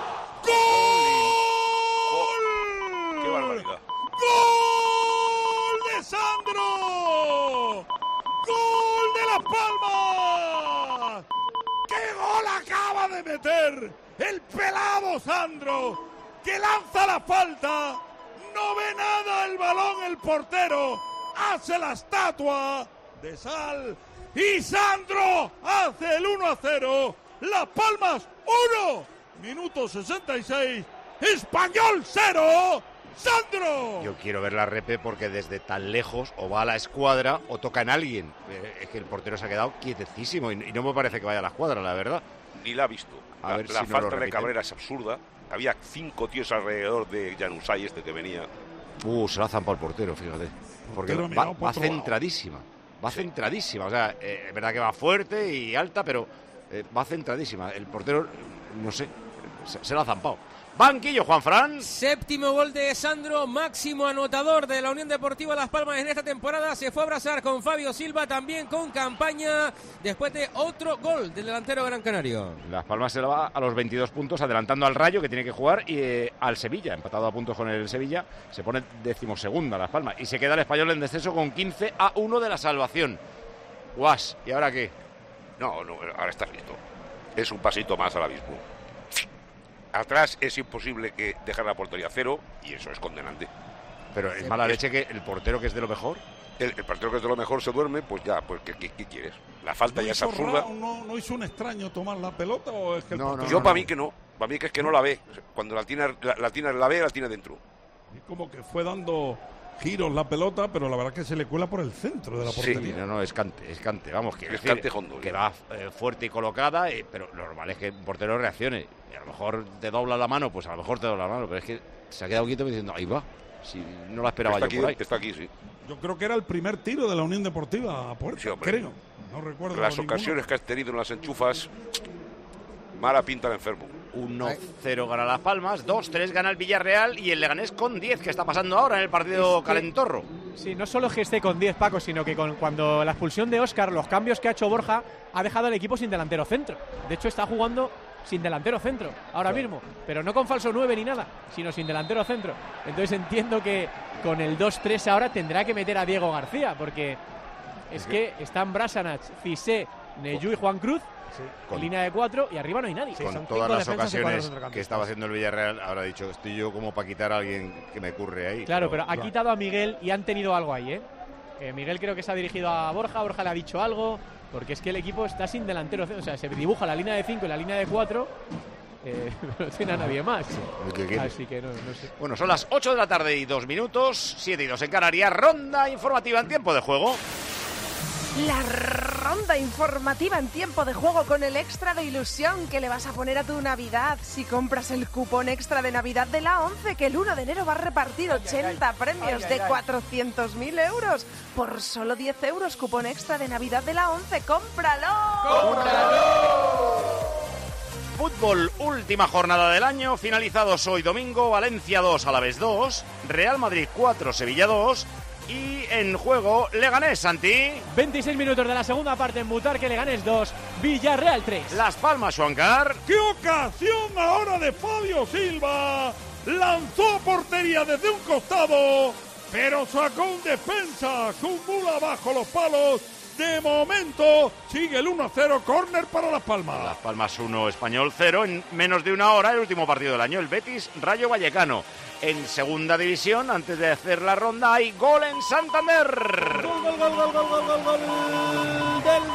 ¡Gol! ¡Qué barbaridad! ¡Gol de Sandro! ¡Gol de Las Palmas! ¡Qué gol acaba de meter el pelado Sandro! Que lanza la falta, no ve nada el balón el portero, hace la estatua de sal y Sandro hace el uno a cero. Las Palmas uno, minuto sesenta y seis, Español cero. ¡Sandro! Yo quiero ver la repe porque desde tan lejos o va a la escuadra o toca en alguien. Eh, es que el portero se ha quedado quietecísimo y, y no me parece que vaya a la escuadra, la verdad. Ni la ha visto. A La, ver la si nos lo falta de repiten. Cabrera es absurda. Había cinco tíos alrededor de Januzaj, este que venía. Uh, se la ha zampado el portero, fíjate. Porque Portero va, mirado por va otro lado. centradísima. Va centradísima. O sea, eh, es verdad que va fuerte y alta, pero eh, va centradísima. El portero, no sé, se, se la ha zampado. Banquillo, Juanfran. Séptimo gol de Sandro, máximo anotador de la Unión Deportiva Las Palmas en esta temporada. Se fue a abrazar con Fabio Silva, también con campaña, después de otro gol del delantero gran canario. Las Palmas se la va a los veintidós puntos, adelantando al Rayo, que tiene que jugar, y eh, al Sevilla, empatado a puntos con el Sevilla. Se pone decimosegunda Las Palmas. Y se queda el Español en descenso con quince a uno de la salvación. Guas, ¿y ahora qué? No, no, ahora estás listo. Es un pasito más al abismo. Atrás es imposible que dejar la portería cero y eso es condenante. Pero es mala leche que el portero, que es de lo mejor. El, el portero que es de lo mejor se duerme, pues ya, pues ¿qué, qué, qué quieres? La falta ¿No ya es hizo absurda. ra- no, ¿No hizo un extraño tomar la pelota o es que el portero- Yo para mí que no. Para mí que es que no la ve. Cuando la tiene, la, la tiene la ve, la tiene dentro. Y como que fue dando giros la pelota, pero la verdad es que se le cuela por el centro de la portería. Sí, no, no, es Cante, es Cante, vamos, que, Es que, Cante Hondo, que ya. va eh, fuerte y colocada, eh, pero lo normal es que el portero reaccione. Y a lo mejor te dobla la mano, pues a lo mejor te dobla la mano, pero es que se ha quedado quieto diciendo, ahí va, si no la esperaba Está yo aquí, por ahí. está aquí, sí. Yo creo que era el primer tiro de la Unión Deportiva a puerta, Sí, hombre. creo. No recuerdo Las ninguno. ocasiones que has tenido en las enchufas, mala pinta de enfermo. uno cero gana Las Palmas, dos tres gana el Villarreal y el Leganés con diez, que está pasando ahora en el partido Es que- calentorro. Sí, no solo que esté con diez, Paco, sino que con, cuando la expulsión de Óscar, los cambios que ha hecho Borja, ha dejado al equipo sin delantero centro. De hecho, está jugando sin delantero centro ahora Claro. mismo, pero no con falso nueve ni nada, sino sin delantero centro. Entonces entiendo que con el dos tres ahora tendrá que meter a Diego García, porque es que están Brasanac, Cissé, Neyú y Juan Cruz en Con- línea de cuatro y arriba no hay nadie. Con todas las ocasiones que estaba haciendo el Villarreal, ahora ha dicho, estoy yo como para quitar a alguien que me curre ahí. Claro, pero ha quitado a Miguel y han tenido algo ahí, ¿eh? Eh, Miguel creo que se ha dirigido a Borja, Borja le ha dicho algo, porque es que el equipo está sin delantero, o sea, se dibuja la línea de cinco y la línea de cuatro, eh, no tiene a nadie más. El que quiere. Así que no, no sé. Bueno, son las ocho de la tarde y dos minutos, siete y dos en Canarias, ronda informativa en tiempo de juego. La ronda informativa en tiempo de juego con el extra de ilusión que le vas a poner a tu Navidad si compras el cupón extra de Navidad de la ONCE, que el uno de enero va a repartir ochenta premios ay, ay, de ay. cuatrocientos mil euros por solo diez euros. Cupón extra de Navidad de la ONCE, ¡cómpralo! Fútbol, última jornada del año, finalizados hoy domingo, Valencia dos, Alavés dos, Real Madrid cuatro, Sevilla dos y en juego Leganés, Santi. veintiséis minutos de la segunda parte en Butarque, Leganés dos, Villarreal tres. Las Palmas, Juancar. ¡Qué ocasión ahora de Fabio Silva! Lanzó a portería desde un costado, pero sacó un defensa, acumula bajo los palos. De momento sigue el uno a cero, córner para Las Palmas. Las Palmas uno, Español cero, en menos de una hora el último partido del año, el Betis Rayo Vallecano. En segunda división, antes de hacer la ronda, hay gol en Santander. Gol, gol, gol, gol, gol, gol, gol, gol del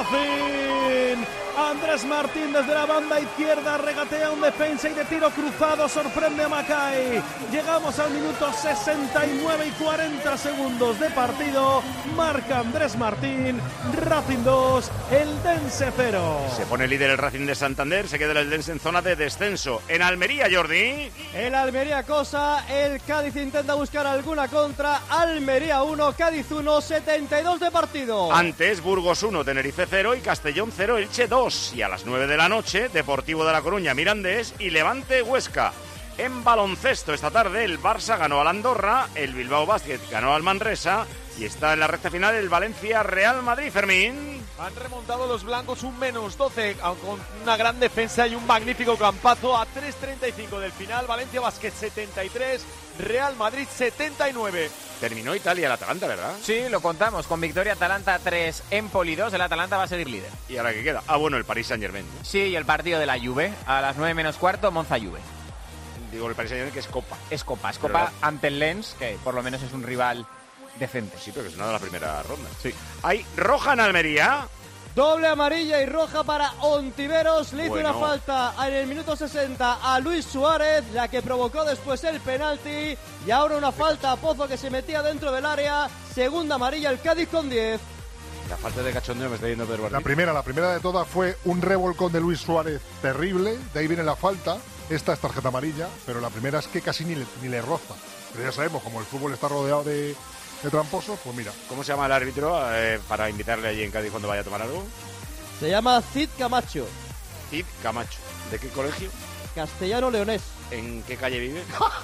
Racing. Andrés Martín desde la banda izquierda regatea un defensa y de tiro cruzado sorprende a Macay. Llegamos al minuto sesenta y nueve y cuarenta segundos de partido. Marca Andrés Martín, Racing dos, Eldense cero. Se pone líder el Racing de Santander, se queda el Eldense en zona de descenso. En Almería, Jordi. El Almería cosa, el Cádiz intenta buscar alguna contra. Almería uno, Cádiz uno, setenta y dos de partido. Antes, Burgos uno, Tenerife cero y Castellón cero, Elche dos. Y a las nueve de la noche, Deportivo de La Coruña, Mirandés y Levante, Huesca. En baloncesto esta tarde, el Barça ganó al Andorra, el Bilbao Basket ganó al Manresa y está en la recta final el Valencia Real Madrid, Fermín. Han remontado los blancos un menos doce con una gran defensa y un magnífico campazo a tres treinta y cinco del final. Valencia Basket setenta y tres, Real Madrid setenta y nueve. Terminó Italia el Atalanta, ¿verdad? Sí, lo contamos con victoria Atalanta tres, Empoli dos. El Atalanta va a seguir líder. ¿Y ahora qué queda? Ah, bueno, el Paris Saint-Germain, ¿no? Sí, y el partido de la Juve a las nueve menos cuarto, Monza-Juve. Digo, el Paris Saint-Germain que es Copa. Es Copa, es Pero Copa la- ante el Lens, que por lo menos es un rival decente. Sí, pero que es una de la primera ronda. Sí. Hay roja en Almería. Doble amarilla y roja para Ontiveros. Le hizo Bueno. una falta en el minuto sesenta a Luis Suárez, la que provocó después el penalti. Y ahora una falta a Pozo que se metía dentro del área. Segunda amarilla el Cádiz con diez. La falta de cachondeo me está yendo Pedro Martín. La primera, la primera de todas fue un revolcón de Luis Suárez terrible, de ahí viene la falta. Esta es tarjeta amarilla, pero la primera es que casi ni le, ni le roza. Pero ya sabemos, como el fútbol está rodeado de, de tramposos, pues mira. ¿Cómo se llama el árbitro eh, para invitarle allí en Cádiz cuando vaya a tomar algo? Se llama Cid Camacho, Cid Camacho. ¿De qué colegio? castellano leonés. ¿En qué calle vive?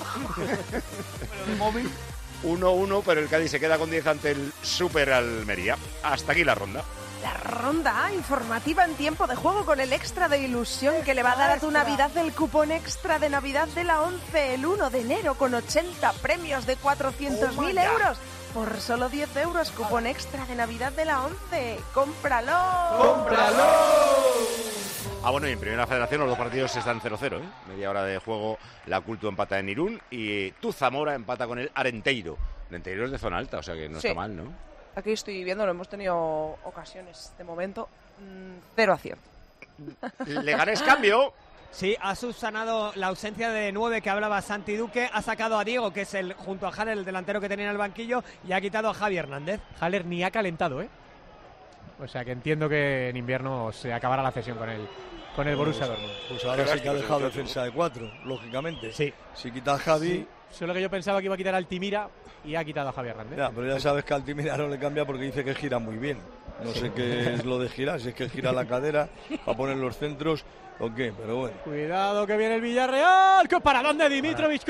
uno uno, pero el Cádiz se queda con diez ante el Super Almería. Hasta aquí la ronda. La ronda informativa en tiempo de juego con el extra de ilusión que le va a dar a tu Navidad el cupón extra de Navidad de la ONCE el uno de enero con ochenta premios de cuatrocientos mil euros. Por solo diez euros, cupón extra de Navidad de la ONCE. ¡Cómpralo! ¡Cómpralo! Ah, bueno, y en Primera Federación los dos partidos están cero cero, ¿eh? Media hora de juego, la Culto empata en Irún y tu Zamora empata con el Arenteiro. Arenteiro es de zona alta, o sea que no Sí. está mal, ¿no? Aquí estoy viéndolo, hemos tenido ocasiones de momento. mm, Cero acierto. Leganés cambio. Sí, ha subsanado la ausencia de nueve que hablaba Santi Duque, ha sacado a Diego, que es el junto a Haller, el delantero que tenía en el banquillo, y ha quitado a Javi Hernández. Haller ni ha calentado, ¿eh? O sea que entiendo que en invierno se acabará la cesión con el, con el Borussia Dortmund. Pues ahora sí que ha dejado defensa de cuatro, lógicamente. Sí. Si quita a Javi... Sí. Solo que yo pensaba que iba a quitar a Altimira y ha quitado a Javi Hernández. Ya, pero ya sabes que Altimira no le cambia porque dice que gira muy bien. No sé qué es lo de girar, si es que gira la cadera para poner los centros o qué, pero bueno. Cuidado que viene el Villarreal. ¡Qué paradón de Dimitrovic!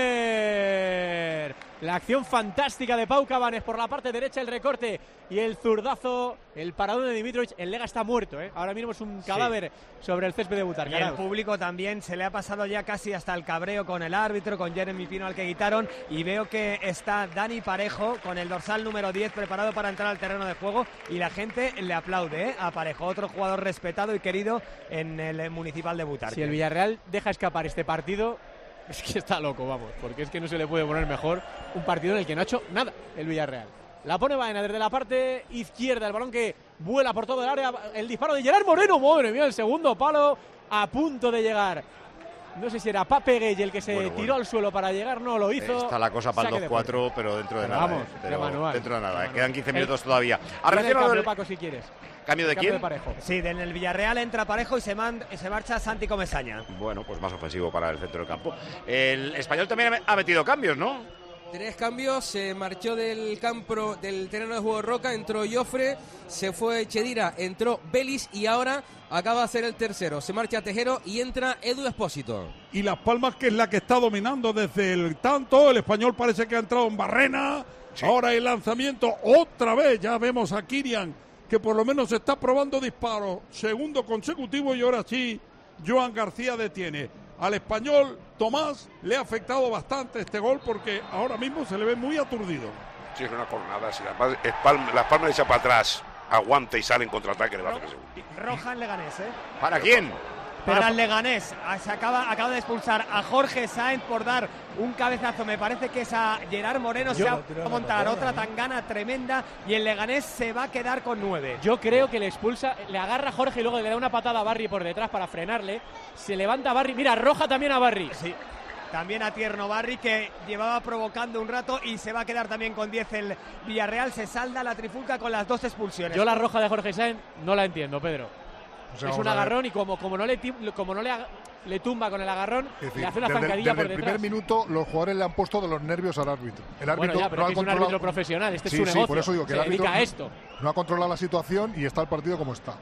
¡Córner! La acción fantástica de Pau Cabanes por la parte derecha, el recorte y el zurdazo, el paradón de Dimitrovic. El Lega está muerto, ¿eh? Ahora mismo es un cadáver sí. sobre el césped de Butarque. Y el público también se le ha pasado ya casi hasta el cabreo con el árbitro, con Jeremy Pino al que quitaron, y veo que está Dani Parejo con el dorsal número diez preparado para entrar al terreno de juego y la gente le aplaude, ¿eh? A Parejo, otro jugador respetado y querido en el Municipal de Butarque. Si el Villarreal deja escapar este partido, es que está loco, vamos, porque es que no se le puede poner mejor un partido en el que no ha hecho nada el Villarreal. La pone Baena desde la parte izquierda, el balón que vuela por todo el área, el disparo de Gerard Moreno, madre mía, el segundo palo a punto de llegar. No sé si era Pape Gueye el que se bueno, tiró bueno. al suelo para llegar, no lo hizo. Está la cosa para el dos cuatro, pero dentro de pero nada. Vamos, eh, pero de manual. Dentro de nada, de eh. quedan quince minutos el, todavía. Ahora el cambio, Paco, si quieres. ¿Cambio de cambio quién? De Parejo. Sí, en el Villarreal entra Parejo y se, man, se marcha Santi Comesaña. Bueno, pues más ofensivo para el centro del campo. El Español también ha metido cambios, ¿no? Tres cambios, se marchó del campo, del terreno de juego Roca, entró Jofre, se fue Chedira, entró Belis y ahora acaba de hacer el tercero. Se marcha Tejero y entra Edu Espósito. Y Las Palmas, que es la que está dominando desde el tanto, el Español parece que ha entrado en Barrena. Sí. Ahora el lanzamiento, otra vez, ya vemos a Kirian, que por lo menos está probando disparos. Segundo consecutivo y ahora sí, Joan García detiene. Al Español, Tomás, le ha afectado bastante este gol porque ahora mismo se le ve muy aturdido. Sí, es una jornada. Si Las Palmas, Las Palmas echa para atrás, aguanta y sale en contraataque, le va a hacer segundo. Roja en Leganés, ¿eh? ¿Para quién? Para el Leganés. Se acaba, acaba de expulsar a Jorge Sáenz por dar un cabezazo. Me parece que es a Gerard Moreno. Yo, se va a montar otra tangana tremenda y el Leganés se va a quedar con nueve. Yo creo que le expulsa, le agarra a Jorge y luego le da una patada a Barry por detrás para frenarle. Se levanta a Barry. Mira, roja también a Barry. Sí. También a Tierno Barry, que llevaba provocando un rato y se va a quedar también con diez el Villarreal. Se salda la trifulca con las dos expulsiones. Yo la roja de Jorge Sáenz no la entiendo, Pedro. O sea, es un agarrón y como, como no, le, como no le, le tumba con el agarrón, decir, le hace una desde, zancadilla desde por detrás. detrás. El primer minuto los jugadores le han puesto de los nervios al árbitro. El árbitro bueno, ya, pero no es, que es un árbitro profesional, este sí, es su sí, negocio, por eso digo que se el árbitro dedica a esto. No ha controlado la situación y está el partido como está.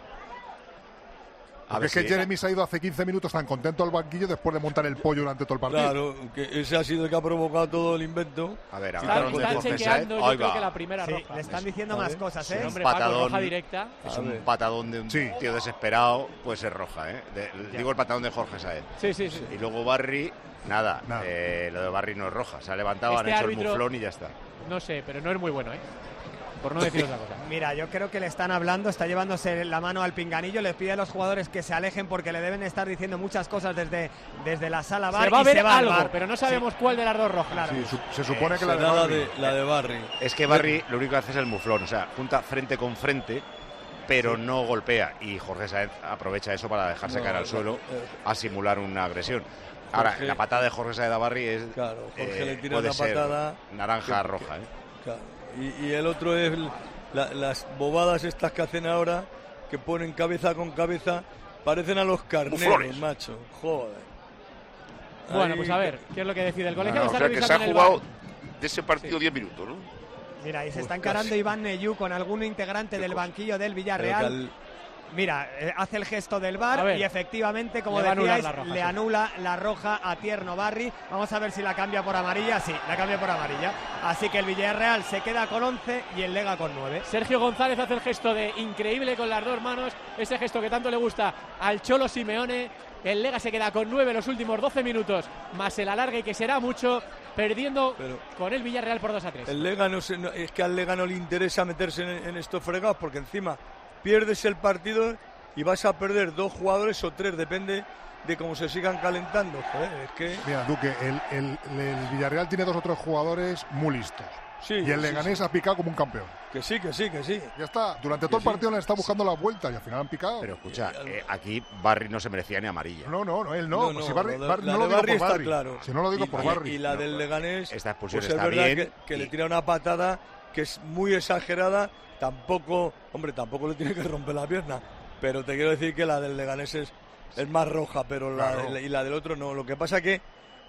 A ver, es que si Jeremy se ha ido hace quince minutos tan contento al banquillo después de montar el pollo durante todo el partido. Claro, que ese ha sido el que ha provocado todo el invento. A ver, está, está chequeando, yo creo que la primera sí, roja. Le están diciendo más cosas, ¿eh? Es un hombre, patadón, Paco, roja directa. Es un patadón de un sí. tío desesperado, puede ser roja, ¿eh? De, digo el patadón de Jorge Sáenz. Sí, sí, sí. Y luego Barry, nada, nada. Eh, lo de Barry no es roja. Se ha levantado, este han hecho árbitro, el muflón y ya está. No sé, pero no es muy bueno, ¿eh? Por no decir otra cosa. Mira, yo creo que le están hablando, está llevándose la mano al pinganillo, les pide a los jugadores que se alejen porque le deben estar diciendo muchas cosas desde, desde la sala bar. Se va a y ver se va algo, al bar. pero no sabemos sí. cuál de las dos rojas. Claro. Sí, su, se supone eh, que la de, la, Barry. de, la de Barry. Es que Barry lo único que hace es el muflón, o sea, junta frente con frente, pero sí. no golpea. Y Jorge Sáenz aprovecha eso para dejarse no, caer al suelo eh, a simular una agresión. Ahora, Jorge, la patada de Jorge Sáenz a Barry es. Claro, Jorge eh, le tira una patada. Naranja que, roja, ¿eh? Claro. Y, y el otro es. La, las bobadas estas que hacen ahora, que ponen cabeza con cabeza, parecen a los carneros, macho. Joder. Bueno, Ahí... pues a ver, ¿qué es lo que decide el colegio? No, está o sea que se ha jugado de ese partido diez sí. minutos, ¿no? Mira, y se está encarando Iván Neyú con algún integrante del banquillo del Villarreal. Mira, eh, hace el gesto del V A R y efectivamente, como decíais, roja, le sí. anula la roja a Tierno Barry. Vamos a ver si la cambia por amarilla. Sí, la cambia por amarilla. Así que el Villarreal se queda con once y el Lega con nueve. Sergio González hace el gesto de increíble con las dos manos. Ese gesto que tanto le gusta al Cholo Simeone. El Lega se queda con nueve los últimos doce minutos, más el alargue que será mucho, perdiendo Pero con el Villarreal por dos a tres. El Lega no se, no, es que al Lega no le interesa meterse en, en estos fregados porque encima pierdes el partido y vas a perder dos jugadores o tres, depende de cómo se sigan calentando. Joder, es que... Mira, Duque, el, el, el Villarreal tiene dos o tres jugadores muy listos. Sí, y el sí, Leganés sí. ha picado como un campeón. Que sí, que sí, que sí. Ya está, durante todo el partido le está buscando la vuelta y al final han picado. Pero escucha, eh, aquí Barry no se merecía ni amarilla. No, no, no, él no. No, no, si Barry, lo de- Barry- la no lo de digo Barry por está Barry. claro. Si no lo digo Y- por y- Barry. Y la del Leganés, esta expulsión pues está es verdad bien. que, que y... le tira una patada que es muy exagerada. Tampoco, hombre, tampoco le tiene que romper la pierna. Pero te quiero decir que la del Leganés es, es más roja, pero la, Claro. y la del otro no. Lo que pasa que,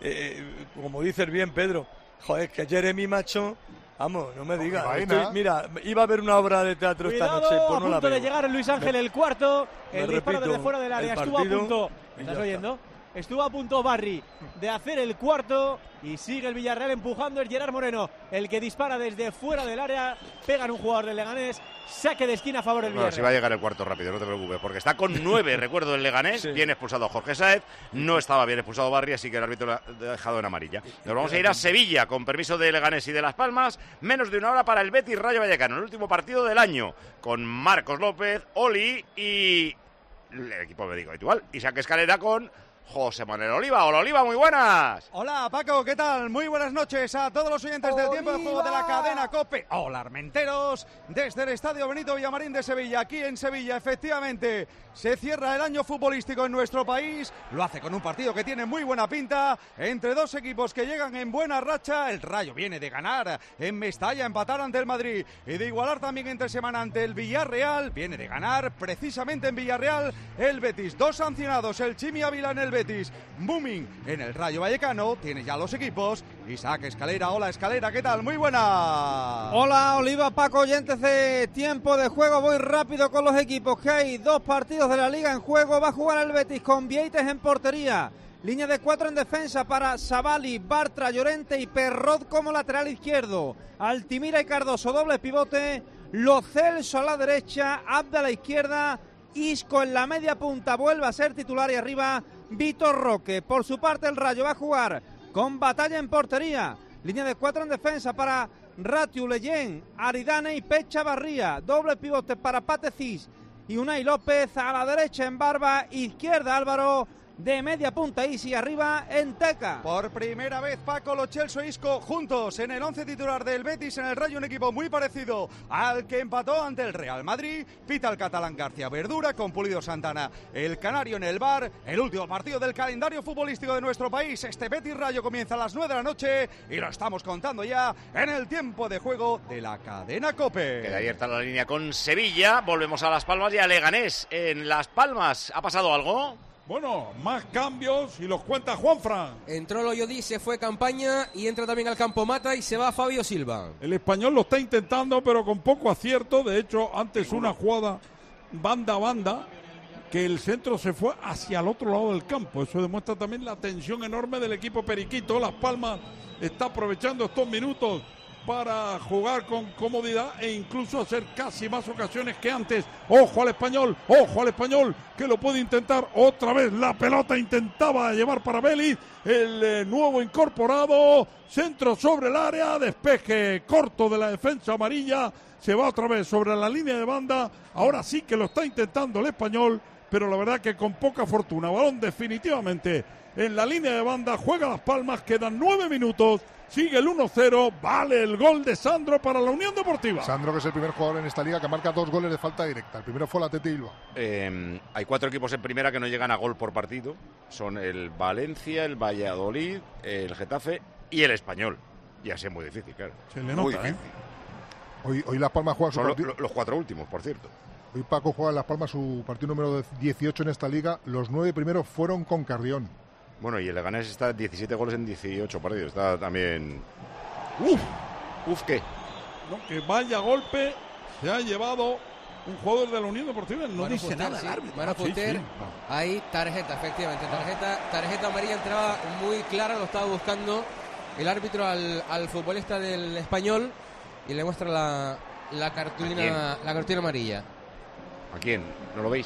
eh, como dices bien, Pedro, joder, que Jeremy Macho, vamos, no me digas. Baena. estoy- Mira, iba a ver una obra de teatro Cuidado, esta noche, pues a no la punto de veo. llegar Luis Ángel Me- el cuarto. me El disparo repito, desde fuera del área el estuvo a partido punto. y ¿Me estás ya oyendo? Estuvo a punto Barry de hacer el cuarto y sigue el Villarreal empujando. Es Gerard Moreno el que dispara desde fuera del área. Pega en un jugador del Leganés. Saque de esquina a favor del No, Villarreal. si va a llegar el cuarto rápido, no te preocupes, porque está con nueve, recuerdo, el Leganés, Sí. bien expulsado Jorge Sáez, no estaba bien expulsado Barry, así que el árbitro lo ha dejado en amarilla. Nos vamos a ir a Sevilla, con permiso de Leganés y de Las Palmas, menos de una hora para el Betis Rayo Vallecano, el último partido del año, con Marcos López, Oli y el equipo médico habitual, Isaac Escalera con José Manuel Oliva. Hola Oliva, muy buenas. Hola Paco, ¿qué tal? Muy buenas noches a todos los oyentes del tiempo de juego de la cadena COPE. Hola Armenteros, desde el Estadio Benito Villamarín de Sevilla, aquí en Sevilla, efectivamente, se cierra el año futbolístico en nuestro país. Lo hace con un partido que tiene muy buena pinta, entre dos equipos que llegan en buena racha. El Rayo viene de ganar en Mestalla, empatar ante el Madrid y de igualar también entre semana ante el Villarreal. Viene de ganar precisamente en Villarreal el Betis. Dos sancionados, el Chimi Ávila en el Betis, booming en el Rayo Vallecano. Tiene ya los equipos. Isaac Escalera, hola Escalera, ¿qué tal? Muy buena. Hola Oliva, Paco, oyentes de tiempo de juego. Voy rápido con los equipos, que hay dos partidos de la Liga en juego. Va a jugar el Betis con Vieites en portería. Línea de cuatro en defensa para Savali, Bartra, Llorente y Perrot como lateral izquierdo. Altimira y Cardoso, doble pivote. Lo Celso a la derecha, Abda a la izquierda. Isco en la media punta, vuelve a ser titular y arriba Vitor Roque. Por su parte el Rayo va a jugar con Batalla en portería. Línea de cuatro en defensa para Ratiu, Leyen, Aridane y Pecha Barría. Doble pivote para Patecis y Unai López. A la derecha en Barba, izquierda Álvaro. De media punta Isi, arriba en Teca. Por primera vez Paco, Lo Celso e Isco juntos en el once titular del Betis. En el Rayo un equipo muy parecido al que empató ante el Real Madrid. Pita el catalán García Verdura con Pulido Santana, el canario en el bar. El último partido del calendario futbolístico de nuestro país. Este Betis Rayo comienza a las nueve de la noche y lo estamos contando ya en el tiempo de juego de la cadena COPE. Queda abierta la línea con Sevilla, volvemos a Las Palmas y a Leganés. En Las Palmas, ¿ha pasado algo? Bueno, más cambios y los cuenta Juanfran. Entró Loyodí, se fue Campaña y entra también al campo Mata y se va Fabio Silva. El español lo está intentando, pero con poco acierto. De hecho, antes una jugada banda a banda, que el centro se fue hacia el otro lado del campo. Eso demuestra también la tensión enorme del equipo periquito. Las Palmas está aprovechando estos minutos para jugar con comodidad e incluso hacer casi más ocasiones que antes. Ojo al español, ojo al español, que lo puede intentar otra vez. La pelota intentaba llevar para Vélez, el eh, nuevo incorporado, centro sobre el área, despeje corto de la defensa amarilla, se va otra vez sobre la línea de banda. Ahora sí que lo está intentando el español, pero la verdad que con poca fortuna. Balón definitivamente en la línea de banda, juega Las Palmas, quedan nueve minutos. Sigue el uno cero, vale el gol de Sandro para la Unión Deportiva. Sandro, que es el primer jugador en esta liga que marca dos goles de falta directa. El primero fue la Athletic Bilbao. Eh, hay cuatro equipos en primera que no llegan a gol por partido. Son el Valencia, el Valladolid, el Getafe y el Español. Y así es muy difícil, claro. Se le muy nota, difícil. ¿eh? Hoy, hoy Las Palmas juega su Son lo, partido. lo, los cuatro últimos, por cierto. Hoy Paco juega en Las Palmas su partido número dieciocho en esta liga. Los nueve primeros fueron con Carrión. Bueno, y el Leganés está diecisiete goles en dieciocho partidos. Está también... Uf, uf, ¿qué? No, que vaya golpe se ha llevado un jugador de la Unión Deportiva. No Manu dice Fuster, nada sí. el árbitro. Manu Ah, sí, Fuster, sí. ahí tarjeta, efectivamente, tarjeta, tarjeta amarilla entraba muy clara, lo estaba buscando el árbitro al, al futbolista del Español y le muestra la, la ¿A quién? cartulina, la cartulina amarilla. ¿A quién? ¿No lo veis?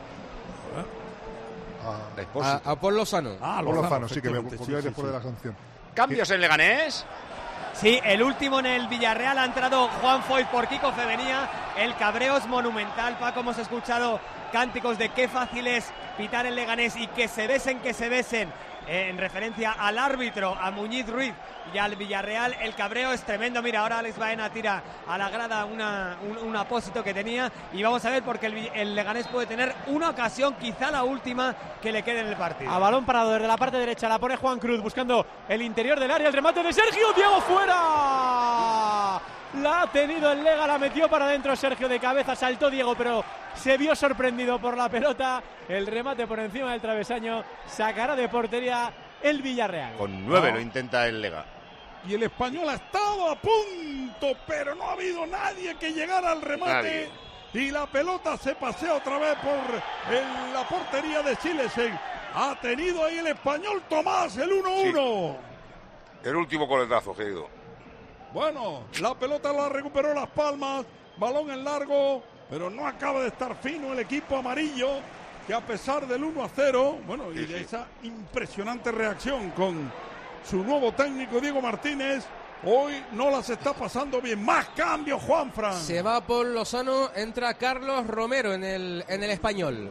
A, La esposa. A, a Paul Lozano. Ah, Paul Lozano, Lozano, sí, que me efectivamente, volvió sí, sí, después sí. de la sanción. ¿Cambios en Leganés? Sí, el último en el Villarreal ha entrado Juan Foyt por Kiko Femenía. El cabreo es monumental, Paco. Hemos escuchado cánticos de qué fácil es pitar el Leganés y que se besen, que se besen eh, en referencia al árbitro, a Muñiz Ruiz y al Villarreal. El cabreo es tremendo. Mira, ahora Alex Baena tira a la grada una, un, un apósito que tenía y vamos a ver porque el, el Leganés puede tener una ocasión, quizá la última que le quede en el partido. A balón parado desde la parte derecha, la pone Juan Cruz buscando el interior del área, el remate de Sergio Diego fuera. La ha tenido el Lega, la metió para adentro Sergio de cabeza, saltó Diego, pero se vio sorprendido por la pelota. El remate por encima del travesaño, sacará de portería el Villarreal. Con nueve No. lo intenta el Lega. Y el Español ha estado a punto, pero no ha habido nadie que llegara al remate. Nadie. Y la pelota se pasea otra vez por el- la portería de Silesen. Ha tenido ahí el Español Tomás, el uno uno. El último coletazo, querido. Bueno, la pelota la recuperó Las Palmas, balón en largo, pero no acaba de estar fino el equipo amarillo, que a pesar del uno a cero, bueno, y de esa impresionante reacción con su nuevo técnico Diego Martínez, hoy no las está pasando bien. Más cambios, Juanfran. Se va Paul Lozano, entra Carlos Romero en el, en el Español.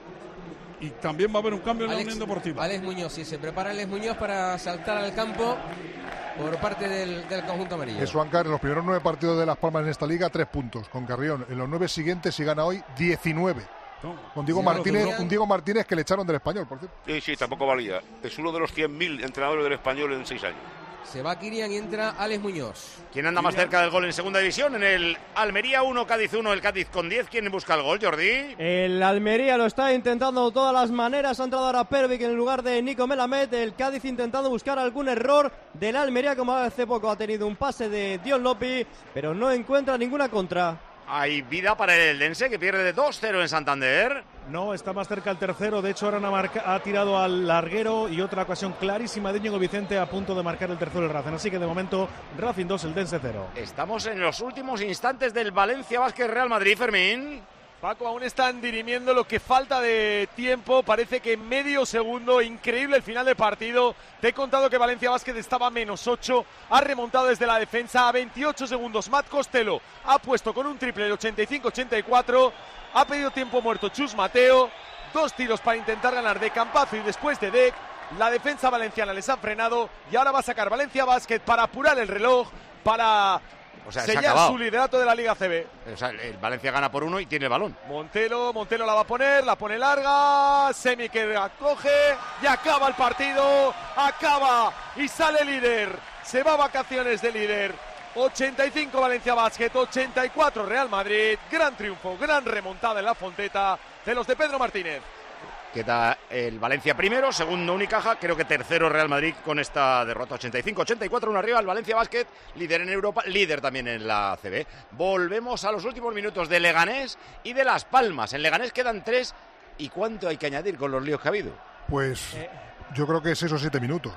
Y también va a haber un cambio en Alex, la Unión Deportiva. Alex Muñoz, sí, se prepara Alex Muñoz para saltar al campo por parte del, del conjunto amarillo. Eso, Ancar, en los primeros nueve partidos de Las Palmas en esta liga, tres puntos con Carrión. En los nueve siguientes, si gana hoy, diecinueve. Con Diego Sí, Martínez, claro, un Diego Martínez que le echaron del Español, por cierto. Sí, sí, tampoco valía. Es uno de los cien mil entrenadores del Español en seis años. Se va Kirian y entra Alex Muñoz. ¿Quién anda más cerca del gol en segunda división? En el Almería uno, Cádiz uno, el Cádiz con diez. ¿Quién busca el gol, Jordi? El Almería lo está intentando de todas las maneras. Ha entrado ahora Pervic en el lugar de Nico Melamed. El Cádiz intentando buscar algún error del Almería, como hace poco ha tenido un pase de Dion Lopi, pero no encuentra ninguna contra. Hay vida para el Eldense, que pierde de dos cero en Santander. No, está más cerca el tercero. De hecho, ahora ha, marca- ha tirado al larguero y otra ocasión clarísima de Íñigo Vicente a punto de marcar el tercero del Racing. Así que de momento, Racing dos, Eldense cero. Estamos en los últimos instantes del Valencia Basket Real Madrid, Fermín. Paco, aún están dirimiendo lo que falta de tiempo. Parece que medio segundo, increíble el final del partido. Te he contado que Valencia Basket estaba a menos ocho. Ha remontado desde la defensa a veintiocho segundos. Matt Costello ha puesto con un triple el ochenta y cinco ochenta y cuatro. Ha pedido tiempo muerto Chus Mateo. Dos tiros para intentar ganar de Campazo y después de Dec. La defensa valenciana les ha frenado y ahora va a sacar Valencia Basket para apurar el reloj, para O sea, se ha sellar acabado. su liderato de la Liga C B. O sea, el Valencia gana por uno y tiene el balón. Montelo, Montelo la va a poner, la pone larga, Semi que la coge y acaba el partido, acaba y sale líder, se va a vacaciones de líder. ochenta y cinco Valencia Basket, ochenta y cuatro Real Madrid, gran triunfo, gran remontada en la Fonteta de los de Pedro Martínez. Queda el Valencia primero, segundo Unicaja, creo que tercero Real Madrid con esta derrota. ochenta y cinco ochenta y cuatro, uno arriba el Valencia Basket, líder en Europa, líder también en la C B. Volvemos a los últimos minutos de Leganés y de Las Palmas. En Leganés quedan tres. ¿Y cuánto hay que añadir con los líos que ha habido? Pues yo creo que seis o siete minutos.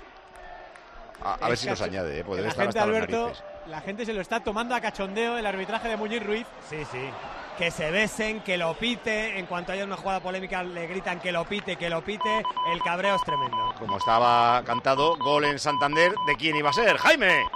A, a ver si nos añade, ¿eh? Porque debe La estar gente, hasta las Alberto, narices. la gente se lo está tomando a cachondeo el arbitraje de Muñiz Ruiz. Sí, sí. Que se besen, que lo pite. En cuanto haya una jugada polémica, le gritan que lo pite, que lo pite. El cabreo es tremendo. Como estaba cantado, gol en Santander. ¿De quién iba a ser? ¡Jaime!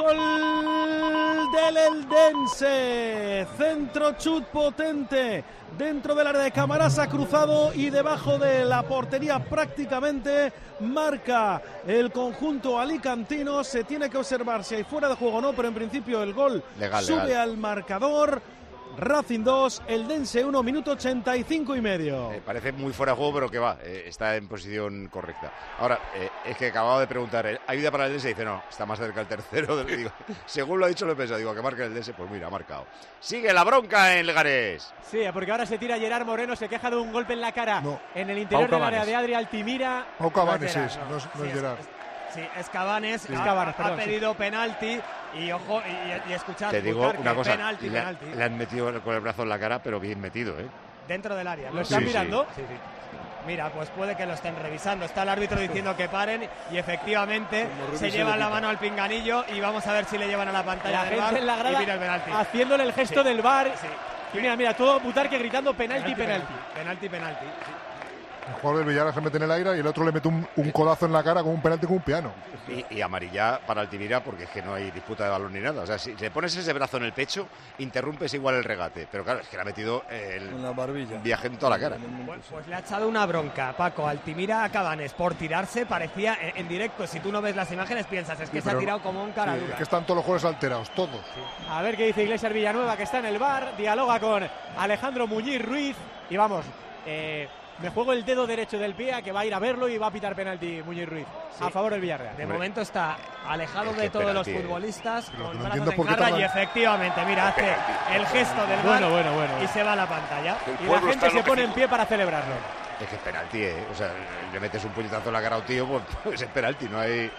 Gol del Eldense. Centro chut potente. Dentro del área de Camarasa, cruzado y debajo de la portería prácticamente. Marca el conjunto alicantino. Se tiene que observar si hay fuera de juego o no, pero en principio el gol Legal, sube legal. al marcador. Racing dos, Eldense uno, minuto ochenta y cinco y medio. Eh, parece muy fuera de juego, pero que va, eh, está en posición correcta. Ahora, eh, es que acababa de preguntar, ¿eh? ¿hay vida para el Eldense? Y dice, no, está más cerca el tercero. Del, digo, según lo ha dicho, lo he pensado. Digo, que marca el Eldense, pues mira, ha marcado. Sigue la bronca en Leganés. Sí, porque ahora se tira Gerard Moreno, se queja de un golpe en la cara en el interior Pau del área Cabanes. de Adri Altimira. Pau Cabanes No es Gerard, es, no. no es, no Sí, es es- Gerard. Sí, es Cabanes. Sí. ha, Cabanes, ha perdón, sí. pedido penalti. Y ojo, y, y escuchad, Te digo buscar una que cosa, penalti, le, ha- penalti. le han metido con el brazo en la cara, pero bien metido, ¿eh? Dentro del área. ¿Lo ¿no? están Sí, mirando? Sí, sí. Mira, pues puede que lo estén revisando. Está el árbitro diciendo que paren y efectivamente Como se revise llevan lo la quita. mano al pinganillo y vamos a ver si le llevan a la pantalla La del gente bar en la grada y mira el penalti. haciéndole el gesto Sí. del bar. Sí. Y mira, mira, todo Butarque gritando penalti, penalti. Penalti, penalti. sí. El jugador del Villarreal se mete en el aire y el otro le mete un, un codazo en la cara con un penalti con un piano. Y, y amarilla para Altimira porque es que no hay disputa de balón ni nada. O sea, si le pones ese brazo en el pecho, interrumpes igual el regate. Pero claro, es que le ha metido el una barbilla. viaje en toda la cara. Pues, pues le ha echado una bronca, Paco. Altimira a Cabanes por tirarse, parecía en, en directo. Si tú no ves las imágenes, piensas, es que Sí, se ha pero- tirado como un cara Sí, dura. es que están todos los jugadores alterados, todos. A ver qué dice Iglesias Villanueva, que está en el bar, dialoga con Alejandro Muñiz Ruiz y vamos, eh, me juego el dedo derecho del pie a que va a ir a verlo y va a pitar penalti Muñiz Ruiz Sí. a favor del Villarreal. De momento está alejado Es que de todos penalti, los eh. futbolistas, Pero con no brazos entiendo en por qué jarra, tardan- y efectivamente, mira, hace el gesto del bar Bueno, bueno, bueno. y se va a la pantalla. El Y la pueblo está gente se pone enloquecido. en pie para celebrarlo. Es que es penalti, ¿eh? O sea, le metes un puñetazo en la cara a un tío, pues, pues es penalti, no hay...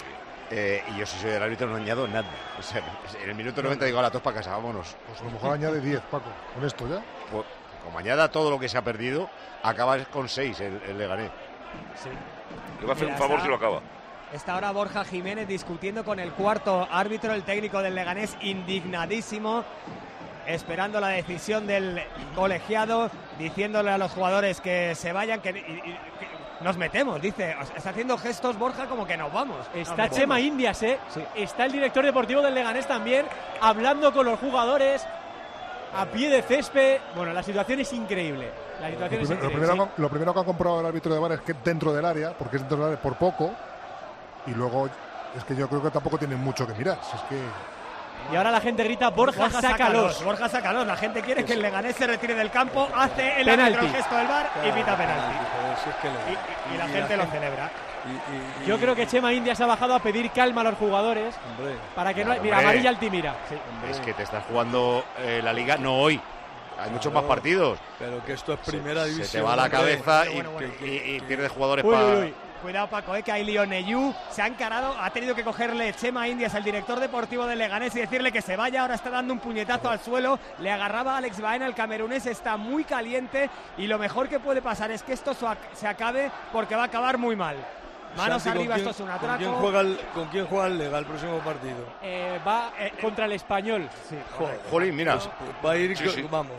Eh, y yo si soy el árbitro no añado nada. O sea, en el minuto noventa digo, a la tos para casa, vámonos. Pues a lo mejor añade diez, Paco, con esto ya. Pues, como añada todo lo que se ha perdido, acaba con seis el, el Leganés. Sí. Le va a hacer Mira, un favor está- si lo acaba. Está ahora Borja Jiménez discutiendo con el cuarto árbitro, el técnico del Leganés, indignadísimo, esperando la decisión del colegiado, diciéndole a los jugadores que se vayan, que, y- y- que nos metemos, dice, o sea, está haciendo gestos Borja como que nos vamos. nos Está metemos. Chema Indias, ¿eh? Está el director deportivo del Leganés también, hablando con los jugadores a pie de césped. Bueno, la situación es increíble. La Lo situación es primero, lo increíble. primero que- lo primero que ha comprobado el árbitro de V A R es que dentro del área, porque es dentro del área por poco, y luego es que yo creo que tampoco tienen mucho que mirar. Si es que Y ahora la gente grita, Borja, sácalos. Borja, sácalos. La gente quiere que el Leganés se retire del campo, hace el Penalti. árbitro el gesto del bar y pita penalti. Joder, si es que le- Y, y- y la gente lo celebra. y- y- Yo creo que Chema Indias ha bajado a pedir calma a los jugadores Hombre, para que no... Claro, Mira, hombre. amarilla Altimira. Sí. Es que te estás jugando eh, la Liga, no hoy. Hay muchos más partidos. pero que esto es primera se, división. se te va la hombre. cabeza y, Bueno, bueno, y- y- y pierdes jugadores Uy, para... uy, uy. Cuidado, Paco, eh, que hay Lionellu se ha encarado, ha tenido que cogerle Chema Indias, el director deportivo del Leganés, y decirle que se vaya. Ahora está dando un puñetazo al suelo. Le agarraba a Alex Baena, el camerunés está muy caliente y lo mejor que puede pasar es que esto so- se acabe porque va a acabar muy mal. Manos Santi, ¿con arriba, quién- esto es un ¿con quién, atraco. juega el, ¿Con quién juega el Lega el próximo partido? Eh, va eh, contra el Español. Joder, Jolín, mira. pues va a ir, Sí, co- sí. vamos.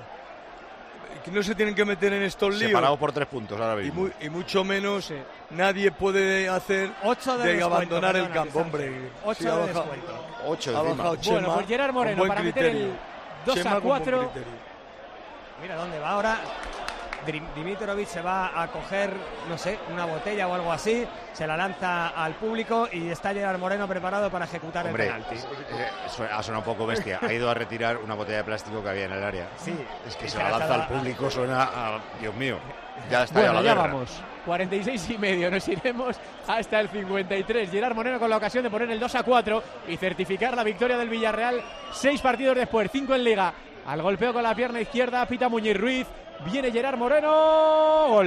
Que no se tienen que meter en estos líos. Separados por tres puntos ahora Y, mismo. mu- y mucho menos nadie puede hacer Ocho de de, descuento, abandonar el perdona, campo, que hombre. Ocho Sí, de ha bajado- descuento. Ocho ha encima. bajado Bueno, Chema pues Gerard con Moreno buen para meter criterio. el dos Chema a con buen cuatro. criterio. Mira dónde va ahora. Dri- Dimitrovic se va a coger, no sé, una botella o algo así, se la lanza al público y está Gerard Moreno preparado para ejecutar Hombre, el penalti. eh, su- ha sonado un poco bestia. Ha ido a retirar una botella de plástico que había en el área. Sí, Es que y se se la la lanza al echaba- público, suena a... Dios mío. Ya está Bueno, ya la ya guerra. vamos. cuarenta y seis y medio. Nos iremos hasta el cincuenta y tres. Gerard Moreno con la ocasión de poner el dos a cuatro y certificar la victoria del Villarreal. Seis partidos después, cinco en Liga. Al golpeo con la pierna izquierda, pita Muñiz Ruiz. Viene Gerard Moreno. Gol.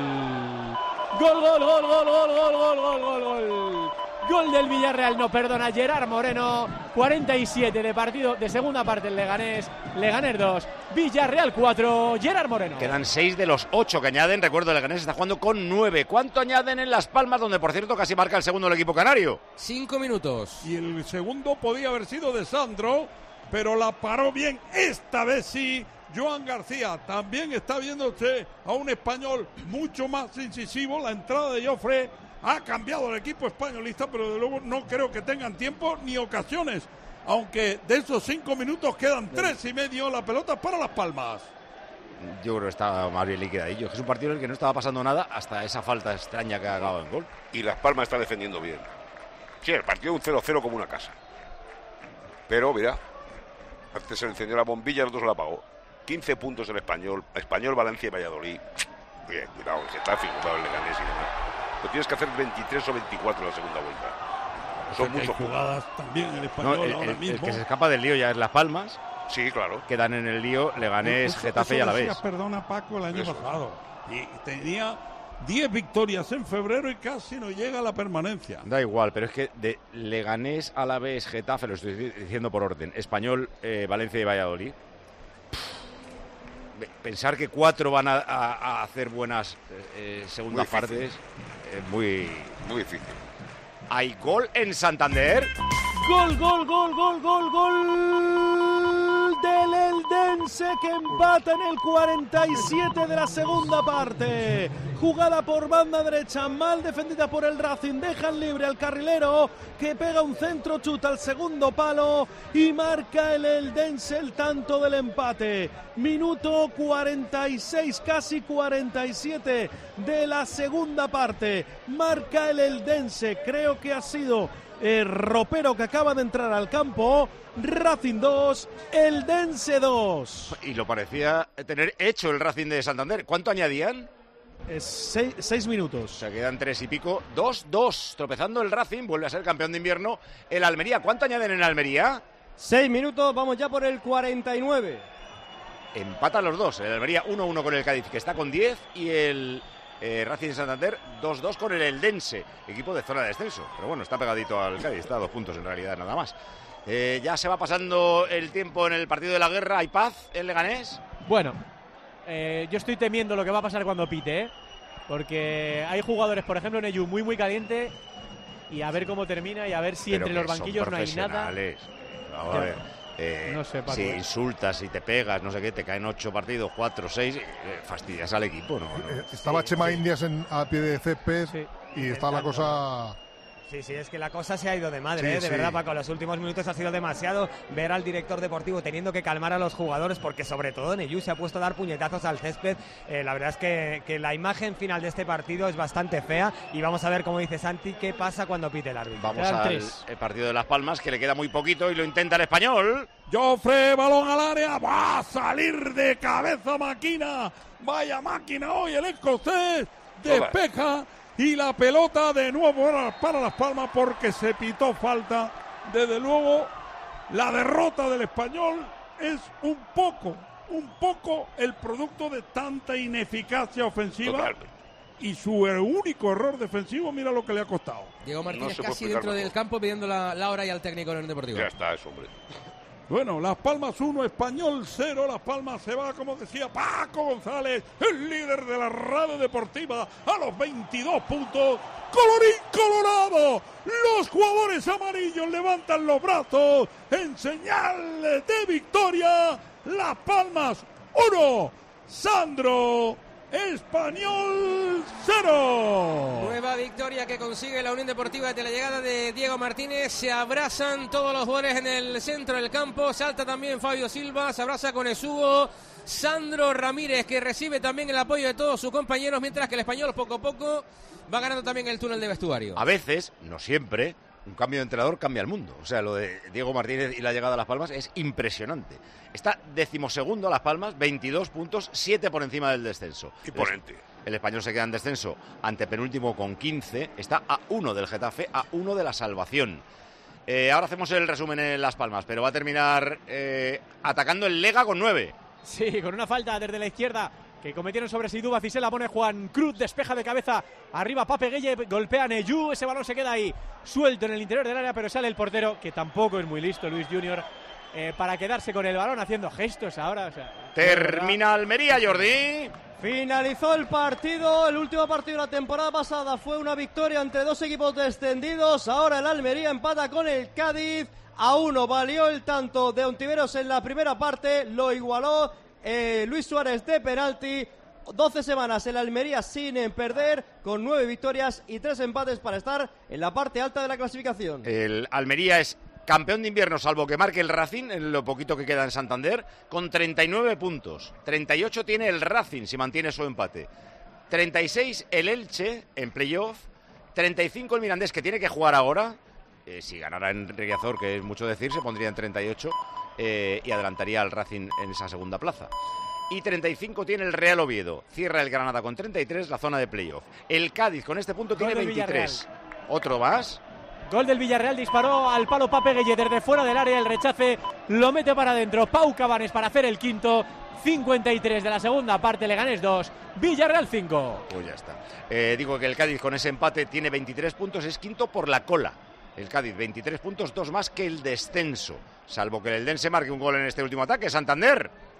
Gol, gol, gol, gol, gol, gol, gol, gol, gol, gol. Gol del Villarreal, no perdona Gerard Moreno. cuarenta y siete de partido de segunda parte el Leganés. Leganés dos, Villarreal cuatro. Gerard Moreno. Quedan seis de los ocho que añaden. Recuerdo, el Leganés está jugando con nueve. ¿Cuánto añaden en Las Palmas, donde por cierto casi marca el segundo el equipo canario? Cinco minutos. Y el segundo podía haber sido de Sandro, pero la paró bien. Esta vez sí, Joan García. También está viendo usted a un español mucho más incisivo. La entrada de Joffre ha cambiado el equipo españolista, pero de luego no creo que tengan tiempo ni ocasiones. Aunque de esos cinco minutos quedan tres y medio, la pelota es para Las Palmas. Yo creo que está más bien liquidadillo. Es un partido en el que no estaba pasando nada hasta esa falta extraña que ha acabado en gol. Y Las Palmas está defendiendo bien. Sí, el partido un cero cero como una casa. Pero mira, antes se le encendió la bombilla, el otro se la apagó. quince puntos el Español, Español, Valencia y Valladolid. Bien, cuidado, el Getafe, cuidado el Leganés y demás. Pero tienes que hacer veintitrés o veinticuatro en la segunda vuelta. Son Hay muchos jugadas también el Español No, el, ahora el- el mismo. que se escapa del lío ya es Las Palmas. Sí, claro. Quedan en el lío Leganés, Eso- Getafe eso y decías, Alavés. Perdona, Paco, el año Eso. pasado. Y tenía diez victorias en febrero y casi no llega a la permanencia. Da igual, pero es que de Leganés, Alavés, Getafe, lo estoy diciendo por orden, Español, eh, Valencia y Valladolid. Pff, pensar que cuatro van a, a- a hacer buenas eh, segundas Muy difícil. partes es muy... Muy difícil. ¿Hay gol en Santander? Gol, gol, gol, gol, gol, gol del Eldense. Dense que empata en el cuarenta y siete de la segunda parte. Jugada por banda derecha, mal defendida por el Racing. Dejan libre al carrilero que pega un centro, chuta al segundo palo y marca el Eldense el tanto del empate. Minuto cuarenta y seis, casi cuarenta y siete de la segunda parte. Marca el Eldense, creo que ha sido eh, Ropero que acaba de entrar al campo. Racing dos, Eldense dos. Y lo parecía tener hecho el Racing de Santander. ¿Cuánto añadían? Es seis, seis minutos. O sea, quedan tres y pico. Dos dos. Tropezando el Racing, vuelve a ser campeón de invierno el Almería. ¿Cuánto añaden en Almería? Seis minutos, vamos ya por el cuarenta y nueve. Empatan los dos. El Almería uno uno con el Cádiz, que está con diez, y el eh, Racing de Santander dos dos con el Eldense, equipo de zona de descenso. Pero bueno, está pegadito al Cádiz, está a dos puntos en realidad, nada más. Eh, ya se va pasando el tiempo en el partido de la guerra. ¿Hay paz en Leganés? Bueno, eh, yo estoy temiendo lo que va a pasar cuando pite, ¿eh? Porque hay jugadores, por ejemplo, Neyu, muy muy caliente, y a ver cómo termina y a ver si Pero entre los banquillos no hay nada. Vamos a ver. Eh, no sé, Paco. Si insultas, si te pegas, no sé qué, te caen ocho partidos, cuatro, seis, eh, fastidias al equipo, ¿no? Eh, estaba sí, Chema sí. Indias en, a pie de césped sí. y está la cosa... Sí, sí, es que la cosa se ha ido de madre, sí, ¿eh? de sí. verdad, Paco. Los últimos minutos ha sido demasiado ver al director deportivo teniendo que calmar a los jugadores, porque sobre todo Neyu se ha puesto a dar puñetazos al césped. Eh, la verdad es que, que la imagen final de este partido es bastante fea, y vamos a ver, como dice Santi, qué pasa cuando pite el árbitro. Vamos al el partido de Las Palmas, que le queda muy poquito y lo intenta el Español. Jofre, balón al área, va a salir de cabeza Máquina. Vaya máquina hoy el escocés, despeja. Y la pelota de nuevo para Las Palmas porque se pitó falta. Desde luego, la derrota del Español es un poco, un poco el producto de tanta ineficacia ofensiva. Totalmente. Y su único error defensivo, mira lo que le ha costado. Diego Martínez no casi dentro del campo pidiendo la, la hora y al técnico en el Deportivo. Ya está eso, hombre. Bueno, Las Palmas uno, Español cero. Las Palmas se va, como decía Paco González, el líder de la radio deportiva, a los veintidós puntos. Colorín colorado, los jugadores amarillos levantan los brazos en señal de victoria. Las Palmas uno, Sandro Español cero. Nueva victoria que consigue la Unión Deportiva de la llegada de Diego Martínez. Se abrazan todos los jugadores en el centro del campo. Salta también Fabio Silva, se abraza con Esugo. Sandro Ramírez, que recibe también el apoyo de todos sus compañeros, mientras que el Español poco a poco va ganando también el túnel de vestuario. A veces, no siempre, un cambio de entrenador cambia el mundo. O sea, lo de Diego Martínez y la llegada a Las Palmas es impresionante. Está decimosegundo Las Palmas, veintidós puntos, siete por encima del descenso. Imponente. El Español se queda en descenso ante penúltimo con quince, está a uno del Getafe, a uno de la salvación. Eh, ahora hacemos el resumen en Las Palmas, pero va a terminar eh, atacando el Lega con nueve. Sí, con una falta desde la izquierda que cometieron sobre Sidú Bacise, la pone Juan Cruz, despeja de cabeza, arriba Pape Gueye, golpea a Neyu, ese balón se queda ahí suelto en el interior del área, pero sale el portero, que tampoco es muy listo, Luis Junior, eh, para quedarse con el balón haciendo gestos ahora. O sea, termina Almería, Jordi. Finalizó el partido, el último partido de la temporada pasada fue una victoria entre dos equipos descendidos. Ahora el Almería empata con el Cádiz, a uno valió el tanto de Ontiveros en la primera parte, lo igualó eh, Luis Suárez de penalti. doce semanas el Almería sin perder, con nueve victorias y tres empates para estar en la parte alta de la clasificación. El Almería es campeón de invierno, salvo que marque el Racing en lo poquito que queda en Santander, con treinta y nueve puntos. treinta y ocho tiene el Racing si mantiene su empate. treinta y seis el Elche en playoff. treinta y cinco el Mirandés, que tiene que jugar ahora. Eh, si ganara en Riazor, que es mucho decir, se pondría en treinta y ocho eh, y adelantaría al Racing en esa segunda plaza. Y treinta y cinco tiene el Real Oviedo. Cierra el Granada con treinta y tres, la zona de playoff. El Cádiz con este punto tiene veintitrés. Otro más. Gol del Villarreal, disparó al palo Pape Gueye desde fuera del área, el rechace lo mete para adentro Pau Cabanes para hacer el quinto. cincuenta y tres de la segunda parte, Leganés dos, Villarreal cinco. Pues ya está. Eh, digo que el Cádiz con ese empate tiene veintitrés puntos, es quinto por la cola. El Cádiz veintitrés puntos, dos más que el descenso. Salvo que el Eldense marque un gol en este último ataque. Santander.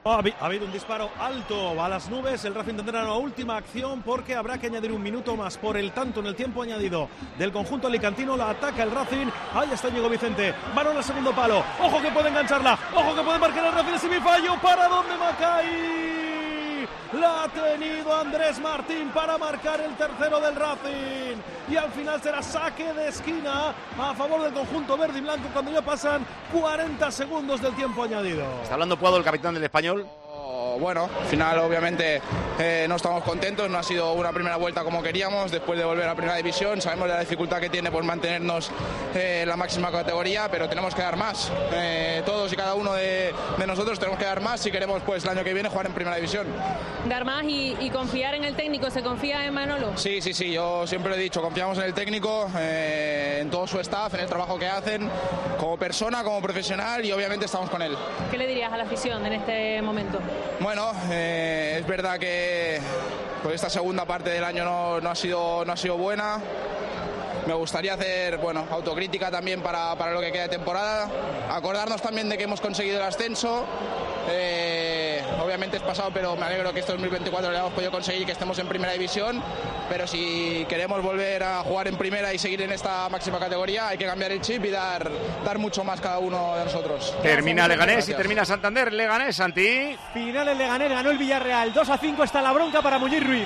Ha habido un disparo alto a las nubes. El Racing tendrá una última acción porque habrá que añadir un minuto más por el tanto en el tiempo añadido del conjunto alicantino. La ataca el Racing. Ahí está Diego Vicente. Balón al segundo palo. Ojo que puede engancharla. Ojo que puede marcar el Racing. Semifallo. ¿Para dónde Macay? La ha tenido Andrés Martín para marcar el tercero del Racing. Y al final será saque de esquina a favor del conjunto verde y blanco cuando ya pasan cuarenta segundos del tiempo añadido. Está hablando Puado, el capitán del Español. Bueno, al final obviamente eh, no estamos contentos, no ha sido una primera vuelta como queríamos después de volver a Primera División. Sabemos la dificultad que tiene por mantenernos eh, en la máxima categoría, pero tenemos que dar más. Eh, todos y cada uno de, de nosotros tenemos que dar más si queremos pues el año que viene jugar en Primera División. Dar más y, y confiar en el técnico. ¿Se confía en Manolo? Sí, sí, sí, yo siempre he dicho, confiamos en el técnico, eh, en todo su staff, en el trabajo que hacen, como persona, como profesional, y obviamente estamos con él. ¿Qué le dirías a la afición en este momento? Bueno, eh, es verdad que pues esta segunda parte del año no, no, ha sido, no ha sido buena. Me gustaría hacer bueno, autocrítica también para, para lo que queda de temporada. Acordarnos también de que hemos conseguido el ascenso. Eh, obviamente es pasado, pero me alegro que este dos mil veinticuatro lo hayamos podido conseguir y que estemos en Primera División. Pero si queremos volver a jugar en Primera y seguir en esta máxima categoría, hay que cambiar el chip y dar, dar mucho más cada uno de nosotros. Termina Leganés y termina Santander. Leganés, Santi. Final el Leganés, ganó el Villarreal. dos a cinco está la bronca para Muñiz Ruiz.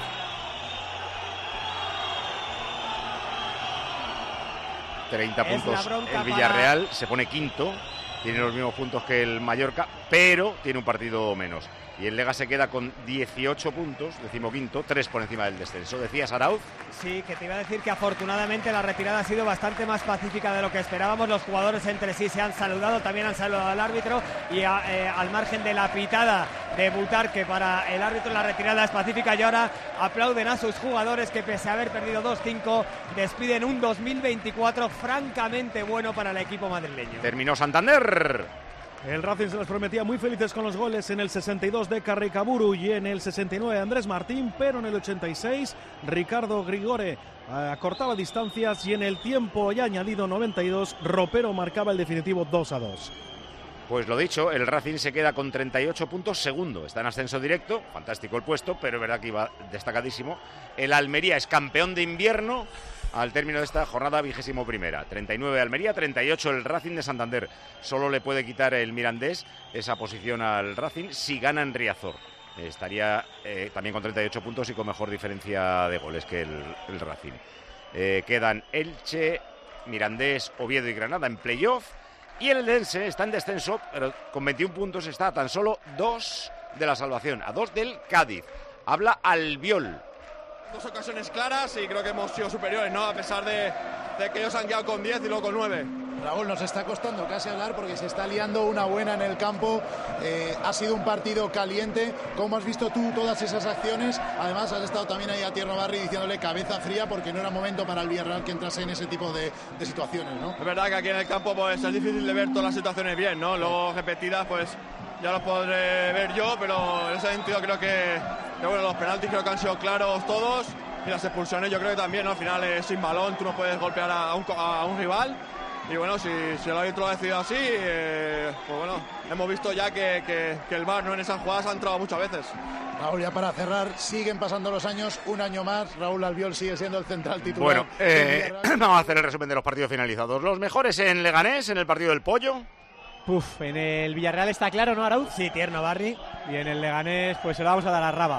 treinta puntos el Villarreal, para... se pone quinto, tiene los mismos puntos que el Mallorca, pero tiene un partido menos. Y el Lega se queda con dieciocho puntos, decimoquinto, tres por encima del descenso. ¿Decías, Arauz? Sí, que te iba a decir que afortunadamente la retirada ha sido bastante más pacífica de lo que esperábamos. Los jugadores entre sí se han saludado, también han saludado al árbitro y a, eh, al margen de la pitada de Butar, que para el árbitro la retirada es pacífica, y ahora aplauden a sus jugadores que pese a haber perdido dos cinco despiden un dos mil veinticuatro francamente bueno para el equipo madrileño. Terminó Santander. El Racing se les prometía muy felices con los goles en el sesenta y dos de Carricaburu y en el sesenta y nueve de Andrés Martín, pero en el ochenta y seis Ricardo Grigore acortaba distancias y en el tiempo ya añadido noventa y dos Ropero marcaba el definitivo dos a dos. Pues lo dicho, el Racing se queda con treinta y ocho puntos, segundo, está en ascenso directo, fantástico el puesto, pero es verdad que iba destacadísimo. El Almería es campeón de invierno al término de esta jornada vigésimo primera. treinta y nueve Almería, treinta y ocho el Racing de Santander. Solo le puede quitar el Mirandés esa posición al Racing si gana en Riazor. Estaría eh, también con treinta y ocho puntos y con mejor diferencia de goles que el, el Racing. Eh, quedan Elche, Mirandés, Oviedo y Granada en playoff. Y el Eldense está en descenso, pero con veintiún puntos está a tan solo dos de la salvación, a dos del Cádiz. Habla Albiol. Dos ocasiones claras y creo que hemos sido superiores, ¿no? A pesar de, de que ellos han quedado con diez y luego con nueve. Raúl, nos está costando casi hablar porque se está liando una buena en el campo. Eh, ha sido un partido caliente. ¿Cómo has visto tú todas esas acciones? Además, has estado también ahí a Tierno Barri diciéndole cabeza fría porque no era momento para el Villarreal que entrase en ese tipo de, de situaciones, ¿no? Es verdad que aquí en el campo pues, es difícil de ver todas las situaciones bien, ¿no? Luego repetidas, pues ya los podré ver yo, pero en ese sentido creo que, que bueno, los penaltis creo que han sido claros todos y las expulsiones yo creo que también, ¿no? Al final eh, sin balón tú no puedes golpear a un, a un rival. Y bueno, si, si el árbitro lo ha decidido así, eh, pues bueno, hemos visto ya que, que, que el V A R no en esas jugadas ha entrado muchas veces. Raúl, ya para cerrar, siguen pasando los años, un año más, Raúl Albiol sigue siendo el central titular. Bueno, eh, vamos a hacer el resumen de los partidos finalizados. Los mejores en Leganés, en el partido del Pollo. Puf, en el Villarreal está claro, ¿no, Arauz? Sí, Tierno Barri. Y en el Leganés, pues se lo vamos a dar a Raba.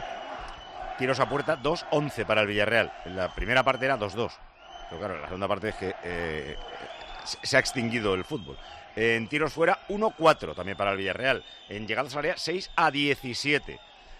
Tiros a puerta, dos once para el Villarreal. En la primera parte era dos dos. Pero claro, la segunda parte es que... Eh, se ha extinguido el fútbol. En tiros fuera, uno cuatro también para el Villarreal. En llegadas al área, seis a diecisiete.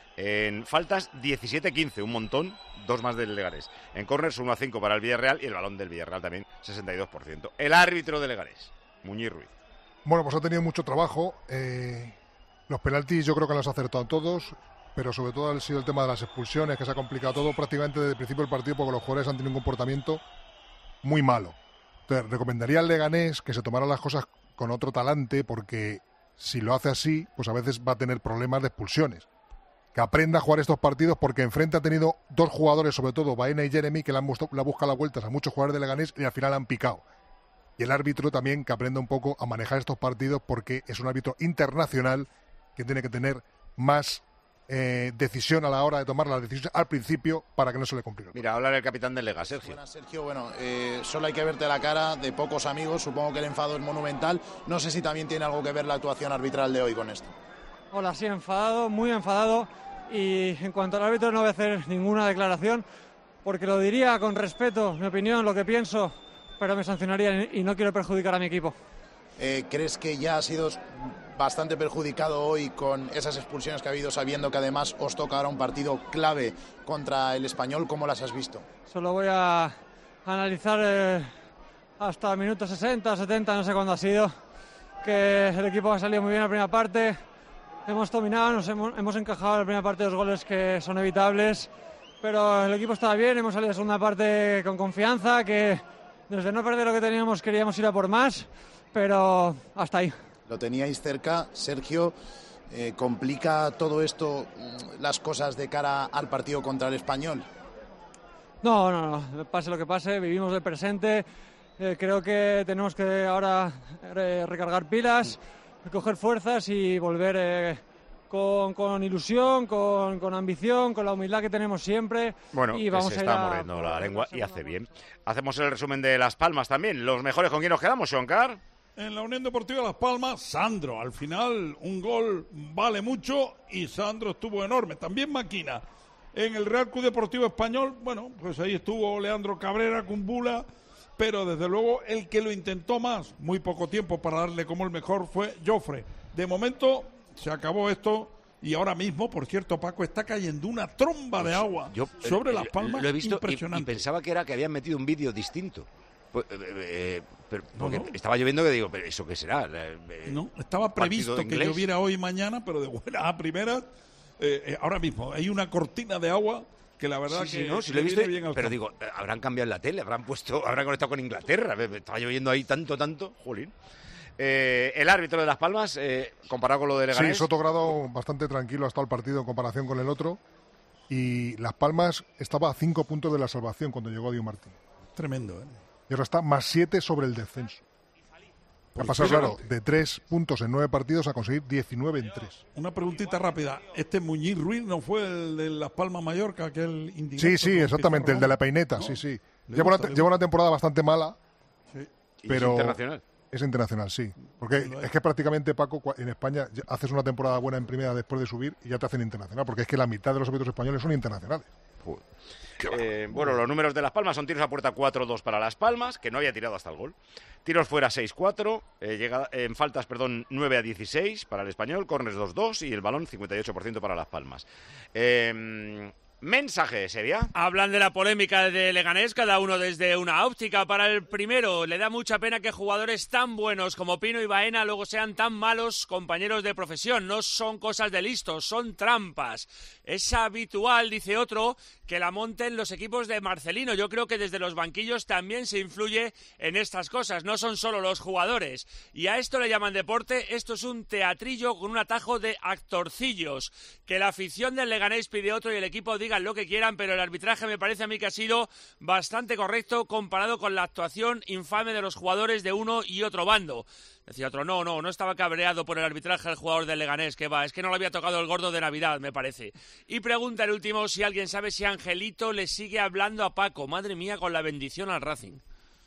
En faltas, diecisiete quince, un montón, dos más del Leganés. En córners, uno a cinco para el Villarreal y el balón del Villarreal también, sesenta y dos por ciento. El árbitro de Leganés, Muñiz Ruiz. Bueno, pues ha tenido mucho trabajo. Eh, los penaltis yo creo que los ha acertado todos, pero sobre todo ha sido el tema de las expulsiones, que se ha complicado todo prácticamente desde el principio del partido porque los jugadores han tenido un comportamiento muy malo. Entonces, recomendaría al Leganés que se tomara las cosas con otro talante, porque si lo hace así, pues a veces va a tener problemas de expulsiones. Que aprenda a jugar estos partidos, porque enfrente ha tenido dos jugadores, sobre todo Baena y Jeremy, que le han buscado, le han buscado las vueltas a muchos jugadores de Leganés y al final han picado. Y el árbitro también que aprenda un poco a manejar estos partidos, porque es un árbitro internacional que tiene que tener más eh, decisión a la hora de tomar las decisiones al principio para que no se le complique. Mira, habla el capitán del Lega, Sergio. Buenas, Sergio. Bueno, eh, solo hay que verte la cara de pocos amigos. Supongo que el enfado es monumental. No sé si también tiene algo que ver la actuación arbitral de hoy con esto. Hola, sí, enfadado, muy enfadado. Y en cuanto al árbitro no voy a hacer ninguna declaración porque lo diría con respeto, mi opinión, lo que pienso, pero me sancionaría y no quiero perjudicar a mi equipo. Eh, ¿Crees que ya ha sido bastante perjudicado hoy con esas expulsiones que ha habido, sabiendo que además os toca ahora un partido clave contra el Español? ¿Cómo las has visto? Solo voy a analizar eh, hasta el minuto sesenta, setenta, no sé cuándo ha sido, que el equipo ha salido muy bien en la primera parte, hemos dominado, nos hemos, hemos encajado en la primera parte dos goles que son evitables, pero el equipo estaba bien, hemos salido en la segunda parte con confianza, que desde no perder lo que teníamos queríamos ir a por más, pero hasta ahí. Lo teníais cerca, Sergio. Eh, ¿Complica todo esto las cosas de cara al partido contra el Español? No, no, no. Pase lo que pase, vivimos el presente. Eh, creo que tenemos que ahora eh, recargar pilas, coger fuerzas y volver eh, con, con ilusión, con, con ambición, con la humildad que tenemos siempre. Bueno, y vamos se a ir está a... mordiendo la lengua y hace bien. Hacemos el resumen de Las Palmas también. Los mejores, ¿con quién nos quedamos, Xoncar? En la Unión Deportiva Las Palmas, Sandro. Al final, un gol vale mucho y Sandro estuvo enorme. También Maquina. En el Real Club Deportivo Español, bueno, pues ahí estuvo Leandro Cabrera, Cumbula, pero desde luego el que lo intentó más, muy poco tiempo para darle como el mejor, fue Jofre. De momento se acabó esto y ahora mismo, por cierto, Paco, está cayendo una tromba de agua Yo, sobre eh, Las Palmas. Lo he visto y, impresionante. y pensaba que era que habían metido un vídeo distinto. Pues, eh, eh, pero, porque no, no. estaba lloviendo que digo, ¿pero eso qué será? Eh, no, estaba previsto que inglés. lloviera hoy y mañana, pero de buena a primera, eh, eh, ahora mismo hay una cortina de agua que la verdad sí, que sí, no, sí que lo he visto, bien al pero campo. digo, habrán cambiado la tele, habrán puesto, habrán conectado con Inglaterra, estaba lloviendo ahí tanto, tanto, jolín. Eh, el árbitro de Las Palmas, eh, comparado con lo de Leganés. Sí, Sotogrado bastante tranquilo hasta el partido en comparación con el otro. Y Las Palmas estaba a cinco puntos de la salvación cuando llegó Dio Martín. Tremendo, ¿eh? Y ahora está más siete sobre el descenso. Ha pasado, claro, de tres puntos en nueve partidos a conseguir diecinueve en tres. Una preguntita rápida. ¿Este Muñiz Ruiz no fue el de Las Palmas Mallorca, aquel indignado? Sí, sí, exactamente, el de la peineta, ¿no? sí, sí. Lleva una, lleva una temporada bastante mala, sí. pero... ¿Es internacional? Es internacional, sí. Porque es. es que prácticamente, Paco, en España haces una temporada buena en primera después de subir y ya te hacen internacional, porque es que la mitad de los árbitros españoles son internacionales. Eh, bueno, los números de Las Palmas son tiros a puerta cuatro dos para Las Palmas, que no había tirado hasta el gol. Tiros fuera seis cuatro, eh, llega, eh, en faltas, perdón, nueve a dieciséis para el Español, córners dos dos y el balón cincuenta y ocho por ciento para Las Palmas. Eh, mensaje, Sevilla. Hablan de la polémica de Leganés, cada uno desde una óptica. Para el primero, le da mucha pena que jugadores tan buenos como Pino y Baena luego sean tan malos compañeros de profesión. No son cosas de listos, son trampas. Es habitual, dice otro, que la monten los equipos de Marcelino. Yo creo que desde los banquillos también se influye en estas cosas. No son solo los jugadores. Y a esto le llaman deporte. Esto es un teatrillo con un atajo de actorcillos. Que la afición del Leganés pide otro y el equipo digan lo que quieran, pero el arbitraje me parece a mí que ha sido bastante correcto comparado con la actuación infame de los jugadores de uno y otro bando. Decía otro, no, no, no estaba cabreado por el arbitraje el jugador del Leganés, que va, es que no le había tocado el gordo de Navidad, me parece. Y pregunta el último si alguien sabe si Angelito le sigue hablando a Paco. Madre mía, con la bendición al Racing.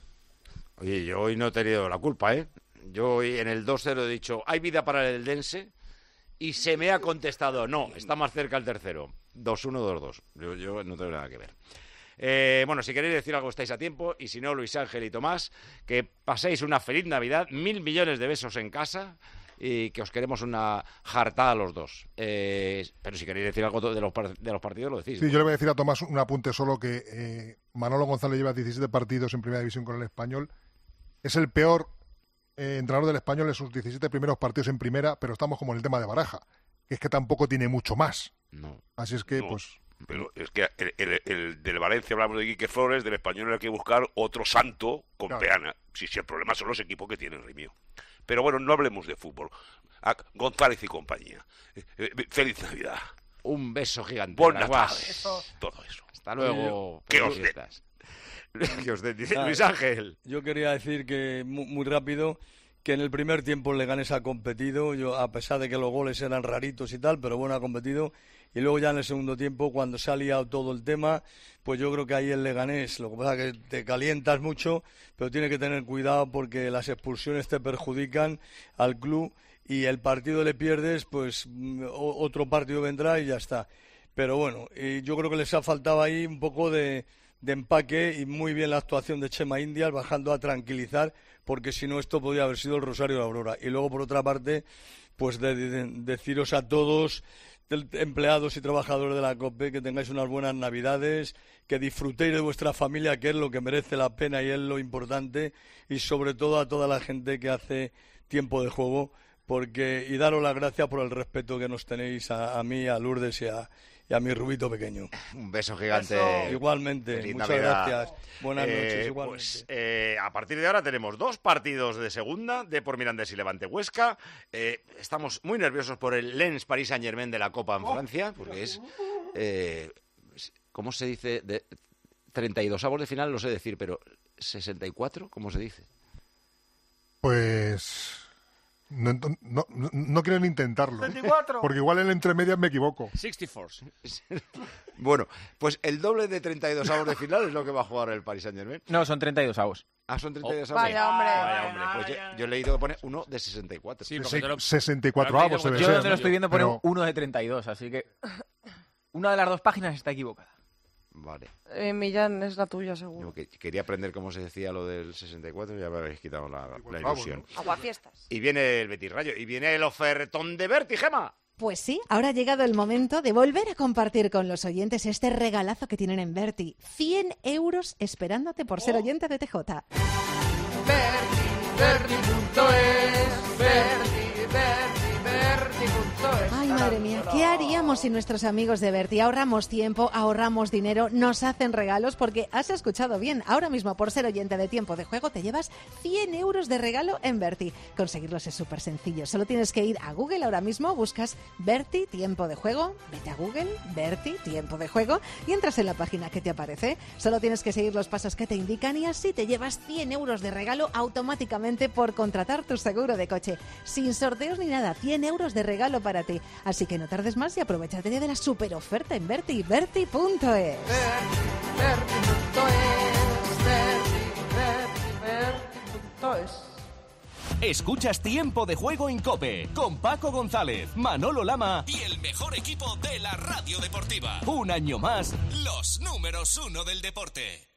Oye, yo hoy no he tenido la culpa, ¿eh? Yo hoy en el dos cero he dicho, hay vida para el Eldense, y se me ha contestado, no, está más cerca el tercero. dos uno, dos dos. Yo, yo no tengo nada que ver. Eh, bueno, si queréis decir algo estáis a tiempo, y si no, Luis Ángel y Tomás, que paséis una feliz Navidad, mil millones de besos en casa y que os queremos una jartada a los dos. Eh, pero si queréis decir algo de los, de los partidos, lo decís. Sí, ¿no? Yo le voy a decir a Tomás un apunte solo que eh, Manolo González lleva diecisiete partidos en Primera División con el Español. Es el peor eh, entrenador del Español en sus diecisiete primeros partidos en Primera, pero estamos como en el tema de Baraja, que es que tampoco tiene mucho más. No. Así es que, No. pues... Pero es que el, el, el del Valencia hablamos de Quique Flores, del Español hay que buscar otro santo con Claro. peana. Si, si el problema son los equipos que tienen Rimio. Pero bueno, no hablemos de fútbol. A González y compañía. Eh, eh, feliz Navidad. Un beso gigante. Bon Naguas. Natal. Eso. Todo eso. Hasta luego. Que os Fiestas. Que os den, dice Nada, Luis Ángel. Yo quería decir que muy, muy rápido que en el primer tiempo el Leganés ha competido, yo, a pesar de que los goles eran raritos y tal, pero bueno, ha competido. Y luego ya en el segundo tiempo, cuando se ha liado todo el tema, pues yo creo que ahí el Leganés, lo que pasa es que te calientas mucho, pero tiene que tener cuidado porque las expulsiones te perjudican al club y el partido le pierdes, pues otro partido vendrá y ya está. Pero bueno, y yo creo que les ha faltado ahí un poco de, de empaque y muy bien la actuación de Chema Indias, bajando a tranquilizar, porque si no esto podría haber sido el Rosario de la Aurora. Y luego, por otra parte, pues de, de, de, deciros a todos, empleados y trabajadores de la COPE, que tengáis unas buenas Navidades, que disfrutéis de vuestra familia, que es lo que merece la pena y es lo importante, y sobre todo a toda la gente que hace tiempo de juego, porque y daros las gracias por el respeto que nos tenéis a, a mí, a Lourdes y a, y a mi Rubito pequeño. Un beso gigante. Eso. Igualmente, Feliz muchas Navidad. gracias. Buenas Eh, noches, igualmente. Pues, eh, a partir de ahora tenemos dos partidos de segunda, de por Mirandés y Levante Huesca. Eh, estamos muy nerviosos por el Lens Paris Saint-Germain de la Copa en Francia, porque es, eh, ¿cómo se dice? De treinta y dos avos de final, lo sé decir, pero ¿sesenta y cuatro? ¿Cómo se dice? Pues... No, no, no, no quiero ni intentarlo. treinta y cuatro. Porque igual en entre medias me equivoco. sesenta y cuatro. Bueno, pues el doble de treinta y dos avos de final es lo que va a jugar el Paris Saint-Germain. No, son treinta y dos avos. Ah, son treinta y dos Oh, avos. vaya, hombre. Vaya, hombre. Pues yo, yo he leído que pone uno de sesenta y cuatro. Sí, porque te lo- sesenta y cuatro avos debe Yo ser, donde lo estoy viendo pone pero- uno de treinta y dos, así que una de las dos páginas está equivocada. Vale. Eh, Millán, es la tuya, seguro. Yo que- quería aprender cómo se decía lo del sesenta y cuatro y ya me habéis quitado la, la avos, ilusión. Aguafiestas. Y viene el Betis Rayo. Y viene el ofertón de Berti, Gema. Pues sí, ahora ha llegado el momento de volver a compartir con los oyentes este regalazo que tienen en Berti. cien euros esperándote por ser oyente de T J. Berti punto es, Berti, Berti, Berti punto es. Ay, madre mía, ¿qué haríamos si nuestros amigos de Berti ahorramos tiempo, ahorramos dinero, nos hacen regalos? Porque has escuchado bien, ahora mismo por ser oyente de Tiempo de Juego te llevas cien euros de regalo en Berti. Conseguirlos es súper sencillo, solo tienes que ir a Google ahora mismo, buscas Berti Tiempo de Juego, vete a Google, Berti Tiempo de Juego y entras en la página que te aparece. Solo tienes que seguir los pasos que te indican y así te llevas cien euros de regalo automáticamente por contratar tu seguro de coche. Sin sorteos ni nada, cien euros de regalo para ti. Así que no tardes más y aprovechate de la super oferta en Berti, berti punto es. Berti punto es, Berti, Berti, Berti punto es. Escuchas Tiempo de Juego en COPE con Paco González, Manolo Lama y el mejor equipo de la radio deportiva. Un año más, los números uno del deporte.